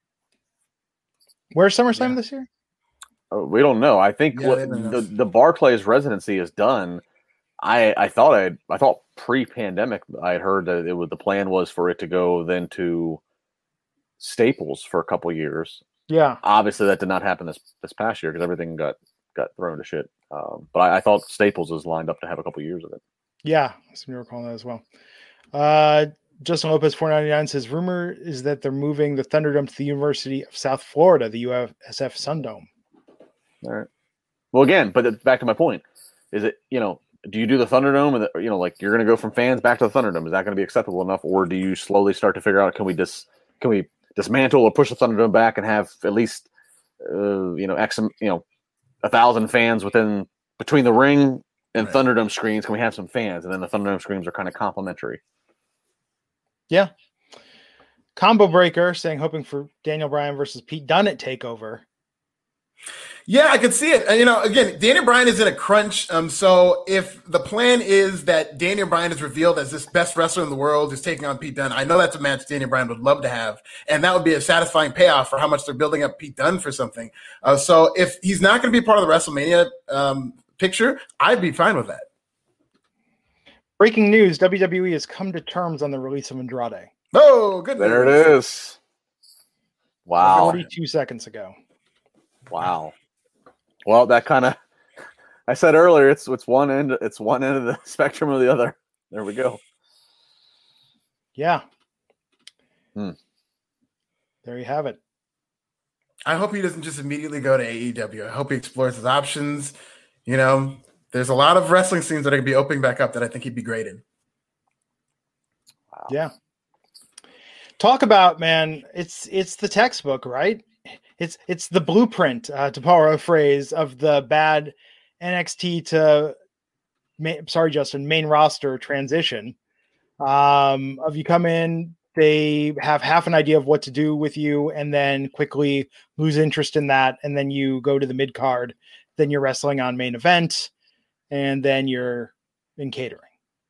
Where's SummerSlam this year? We don't know. I think the Barclays residency is done. I thought pre-pandemic I had heard that the plan was for it to go then to Staples for a couple of years. Yeah. Obviously that did not happen this past year because everything got thrown to shit. But I thought Staples is lined up to have a couple of years of it. Yeah, I seem to recall that as well. Justin Lopez 499 says rumor is that they're moving the Thunderdome to the University of South Florida, the USF Sundome. All right. Well, again, but back to my point, is it do you do the Thunderdome and like you're going to go from fans back to the Thunderdome? Is that going to be acceptable enough, or do you slowly start to figure out can we dismantle or push the Thunderdome back and have at least 1,000 fans between the ring and Thunderdome screens? Can we have some fans, and then the Thunderdome screens are kind of complimentary? Yeah. Combo Breaker saying hoping for Daniel Bryan versus Pete Dunne at TakeOver. Yeah, I could see it. And, again, Daniel Bryan is in a crunch. So if the plan is that Daniel Bryan is revealed as this best wrestler in the world who's taking on Pete Dunne, I know that's a match Daniel Bryan would love to have. And that would be a satisfying payoff for how much they're building up Pete Dunne for something. So if he's not going to be part of the WrestleMania picture, I'd be fine with that. Breaking news, WWE has come to terms on the release of Andrade. Oh, good. There it is. Wow. 42 seconds ago. Wow. Well, that kind of, I said earlier, it's one end of the spectrum or the other. There we go. Yeah. There you have it. I hope he doesn't just immediately go to AEW. I hope he explores his options. There's a lot of wrestling scenes that are going to be opening back up that I think he'd be great in. Wow. Yeah. Talk about, man, it's the textbook, right? It's the blueprint, to borrow a phrase, of the bad NXT to, main roster transition. Of you come in, they have half an idea of what to do with you, and then quickly lose interest in that, and then you go to the mid card, then you're wrestling on main event, and then you're in catering.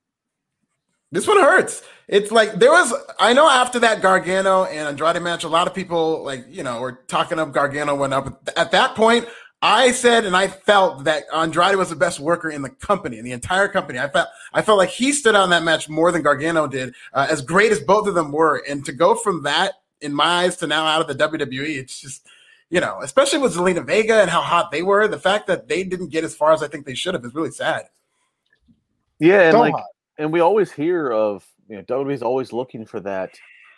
This one hurts. It's like I know after that Gargano and Andrade match, a lot of people were talking up Gargano went up. At that point, I said and I felt that Andrade was the best worker in the company, in the entire company. I felt like he stood out in that match more than Gargano did, as great as both of them were. And to go from that, in my eyes, to now out of the WWE, it's just, especially with Zelina Vega and how hot they were, the fact that they didn't get as far as I think they should have is really sad. Yeah, and we always hear of, WWE's always looking for that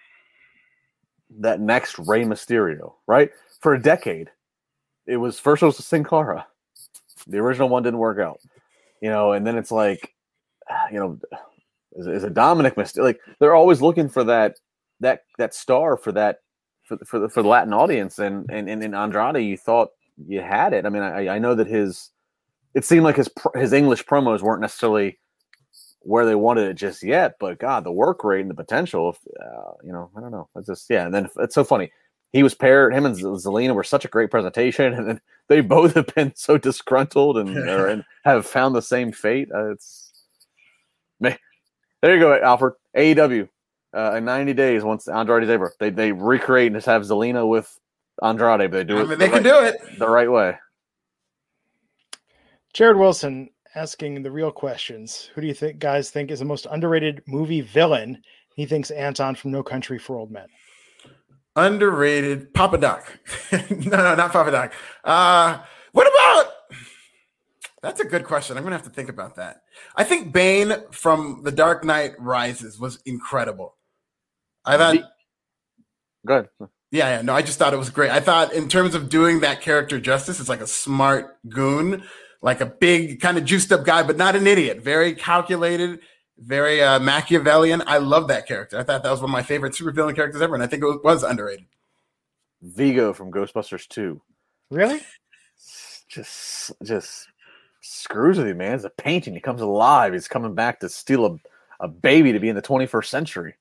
next Rey Mysterio, right? For a decade, it was Sin Cara. The original one didn't work out, and then it's like, is it Dominic Mysterio? Like, they're always looking for that star for the Latin audience, and in Andrade, you thought you had it. I mean, I know that it seemed like his English promos weren't necessarily where they wanted it just yet, but God, the work rate and the potential, I don't know. It's just, and then it's so funny. He was paired, him and Zelina were such a great presentation, and then they both have been so disgruntled and have found the same fate. There you go, Alfred. AEW. in 90 days, once Andrade's over, they recreate and just have Zelina with Andrade, but they do it. They can do it the right way. Jared Wilson asking the real questions. Who do you guys think is the most underrated movie villain? He thinks Anton from No Country for Old Men. Underrated Papa Doc. No, not Papa Doc. What about? That's a good question. I'm gonna have to think about that. I think Bane from The Dark Knight Rises was incredible. I thought. Good. Yeah. No, I just thought it was great. I thought in terms of doing that character justice, it's like a smart goon, like a big kind of juiced up guy, but not an idiot. Very calculated, very Machiavellian. I love that character. I thought that was one of my favorite supervillain characters ever, and I think it was underrated. Vigo from Ghostbusters 2. Really? Just screws with you, man. It's a painting. He comes alive. He's coming back to steal a baby to be in the 21st century.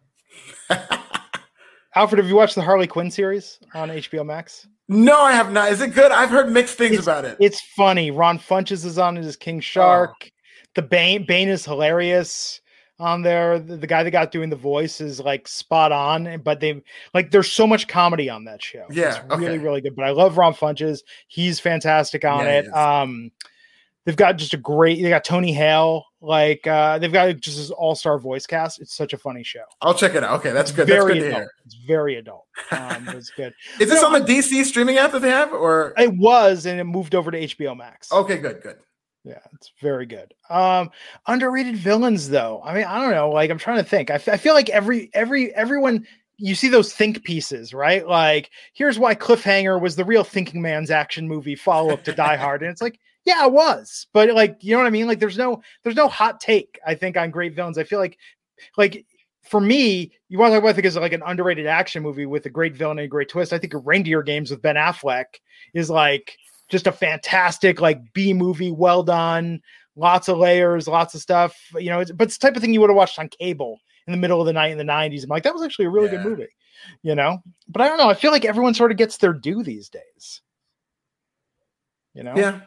Alfred, have you watched the Harley Quinn series on HBO Max? No, I have not. Is it good? I've heard mixed things about it. It's funny. Ron Funches is on it as King Shark. Oh. The Bane is hilarious on there. The guy that got doing the voice is like spot on, but there's so much comedy on that show. Yeah, it's really, really good. But I love Ron Funches. He's fantastic on it. They've got they got Tony Hale. They've got just this all-star voice cast. It's such a funny show. I'll check it out. Okay, that's good. That's good to hear. It's very adult. It's good. Is this on the DC streaming app that they have, or it was, and it moved over to HBO Max. Okay, good. Yeah, it's very good. Underrated villains, though. I mean, I don't know. I'm trying to think. I feel like everyone. You see those think pieces, right? Like, here's why Cliffhanger was the real thinking man's action movie follow-up to Die Hard, and it's like. Yeah, it was, but you know what I mean? There's no hot take, I think, on great villains. I feel like for me, you want to talk about, I think, is like an underrated action movie with a great villain and a great twist. I think Reindeer Games with Ben Affleck is just a fantastic B movie, well done, lots of layers, lots of stuff, but it's the type of thing you would have watched on cable in the middle of the night in the 90s. I'm like, that was actually a really good movie, but I don't know. I feel like everyone sort of gets their due these days, Yeah.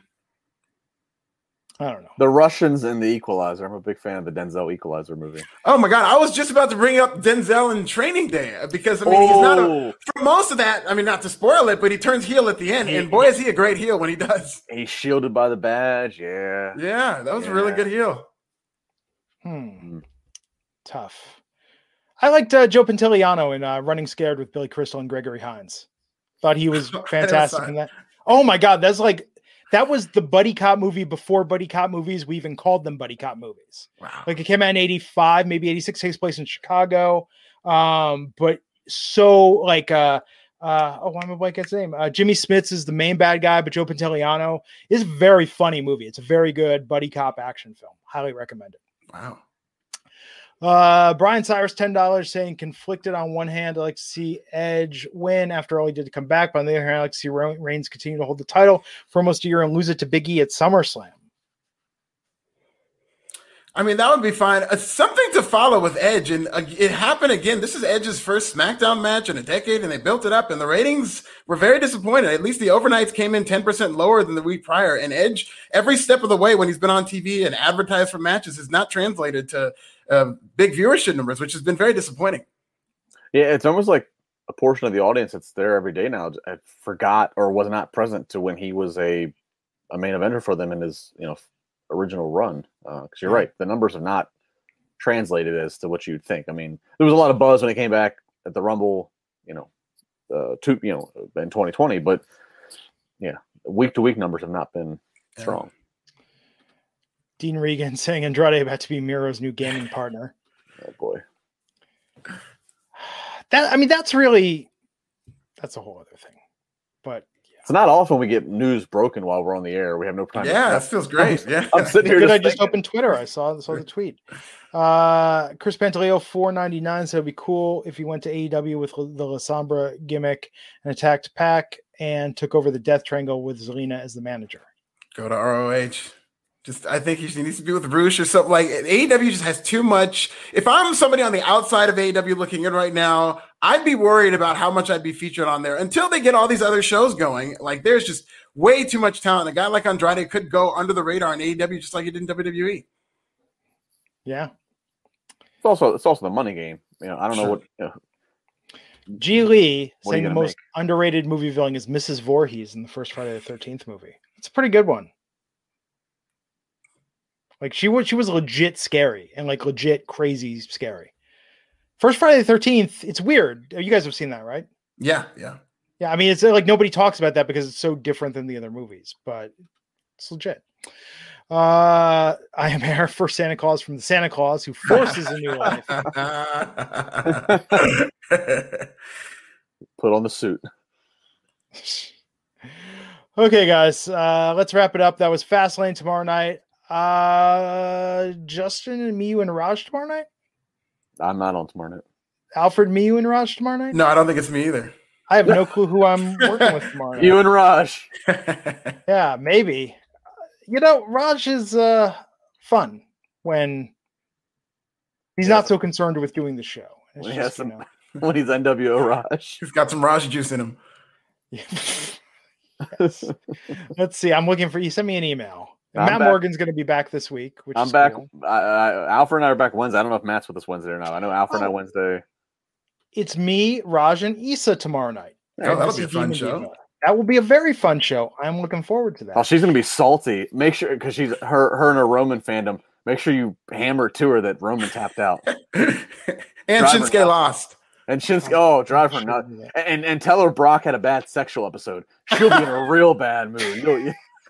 I don't know. The Russians and the Equalizer. I'm a big fan of the Denzel Equalizer movie. Oh my God. I was just about to bring up Denzel in Training Day because he's not for most of that. I mean, not to spoil it, but he turns heel at the end. And boy, is he a great heel when he does. He's shielded by the badge. Yeah. Yeah. That was a really good heel. Tough. I liked Joe Pantoliano in Running Scared with Billy Crystal and Gregory Hines. Thought he was fantastic in that. Oh my God. That was the buddy cop movie before buddy cop movies. We even called them buddy cop movies. Wow. It came out in 85, maybe 86, takes place in Chicago. But so why am I blanking his name? Jimmy Smits is the main bad guy, but Joe Pantoliano is a very funny movie. It's a very good buddy cop action film. Highly recommend it. Wow. Brian Cyrus, $10, saying conflicted on one hand. I like to see Edge win after all he did to come back. But on the other hand, I like to see Reigns continue to hold the title for almost a year and lose it to Big E at SummerSlam. I mean, that would be fine. Something to follow with Edge. And it happened again. This is Edge's first SmackDown match in a decade, and they built it up. And the ratings were very disappointed. At least the overnights came in 10% lower than the week prior. And Edge, every step of the way when he's been on TV and advertised for matches, has not translated to big viewership numbers, which has been very disappointing. Yeah, it's almost like a portion of the audience that's there every day now forgot or was not present to when he was a main eventer for them in his original run. Because you're right, the numbers have not translated as to what you'd think. I mean, there was a lot of buzz when he came back at the Rumble, in 2020, but week to week numbers have not been strong. Dean Regan saying Andrade about to be Miro's new gaming partner. Oh boy. That's a whole other thing. But it's not often we get news broken while we're on the air. We have no time. Yeah, that feels great. I'm sitting here. I just opened Twitter. I saw the tweet. Chris Pantaleo, $4.99 said it'd be cool if he went to AEW with the La Sombra gimmick and attacked Pac and took over the Death Triangle with Zelina as the manager. Go to ROH. I think he needs to be with Roosh or something. AEW just has too much. If I'm somebody on the outside of AEW looking in right now, I'd be worried about how much I'd be featured on there until they get all these other shows going. There's just way too much talent. A guy like Andrade could go under the radar in AEW just like he did in WWE. Yeah. It's also the money game. I don't know what. G. Lee What are you saying the gonna most underrated movie villain is Mrs. Voorhees in the first Friday the 13th movie. It's a pretty good one. Like she was legit scary and like legit crazy scary. First Friday the 13th, it's weird. You guys have seen that, right? Yeah. Yeah, I mean, it's like nobody talks about that because it's so different than the other movies, but it's legit. I am here for Santa Claus from the Santa Claus who forces a new life. Put on the suit. Okay, guys, let's wrap it up. That was Fastlane tomorrow night. Justin and Miyu and Raj tomorrow night? I'm not on tomorrow night. Alfred, Miyu and Raj tomorrow night? No, I don't think it's me either. I have no clue who I'm working with tomorrow night. You and Raj. Yeah, maybe. Raj is fun when he's not so concerned with doing the show. It's When, just, when he's NWO Raj. He's got some Raj juice in him. Yes. Let's see. I'm looking for you. Send me an email. I'm Matt back. Morgan's going to be back this week. Which I'm is back. cool. Alfred and I are back Wednesday. I don't know if Matt's with us Wednesday or not. I know Alfred and I Wednesday. It's me, Raj, and Issa tomorrow night. Oh, that'll This be a is fun Demon show. Diva. That will be a very fun show. I'm looking forward to that. Oh, she's gonna be salty. Make sure because she's her and her Roman fandom. Make sure you hammer to her that Roman tapped out And Driver Shinsuke nuts. lost. and Shinsuke. Drive her nuts. And tell her Brock had a bad sexual episode. She'll be in a real bad mood.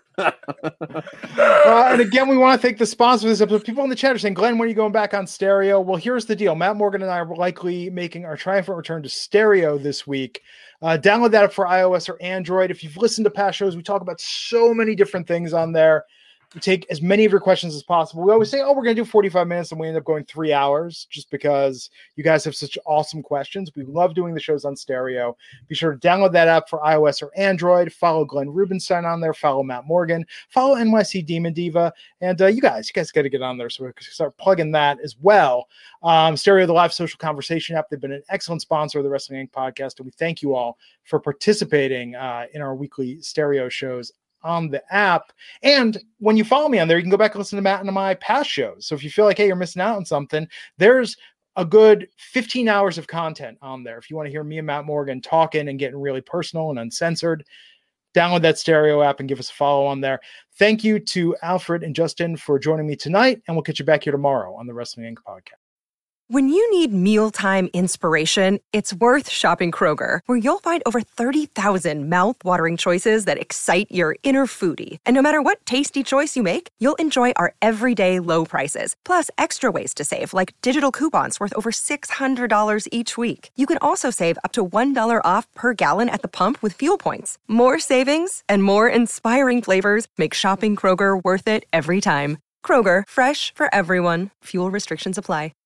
And again, we want to thank the sponsor of this episode. People in the chat are saying, Glenn, when are you going back on stereo? Well, here's the deal. Matt Morgan and I are likely making our triumphant return to stereo this week. Download that up for iOS or Android. If you've listened to past shows, we talk about so many different things on there. We take as many of your questions as possible. We always say, we're going to do 45 minutes, and we end up going 3 hours just because you guys have such awesome questions. We love doing the shows on stereo. Be sure to download that app for iOS or Android. Follow Glenn Rubenstein on there. Follow Matt Morgan. Follow NYC Demon Diva. And you guys got to get on there so we can start plugging that as well. Stereo, the live social conversation app. They've been an excellent sponsor of the Wrestling Inc. podcast, and we thank you all for participating in our weekly stereo shows on the app. And when you follow me on there, you can go back and listen to Matt and my past shows. So if you feel like, hey, you're missing out on something, there's a good 15 hours of content on there. If you want to hear me and Matt Morgan talking and getting really personal and uncensored, download that stereo app and give us a follow on there. Thank you to Alfred and Justin for joining me tonight, and we'll get you back here tomorrow on the Wrestling Inc. podcast. When you need mealtime inspiration, it's worth shopping Kroger, where you'll find over 30,000 mouth-watering choices that excite your inner foodie. And no matter what tasty choice you make, you'll enjoy our everyday low prices, plus extra ways to save, like digital coupons worth over $600 each week. You can also save up to $1 off per gallon at the pump with fuel points. More savings and more inspiring flavors make shopping Kroger worth it every time. Kroger, fresh for everyone. Fuel restrictions apply.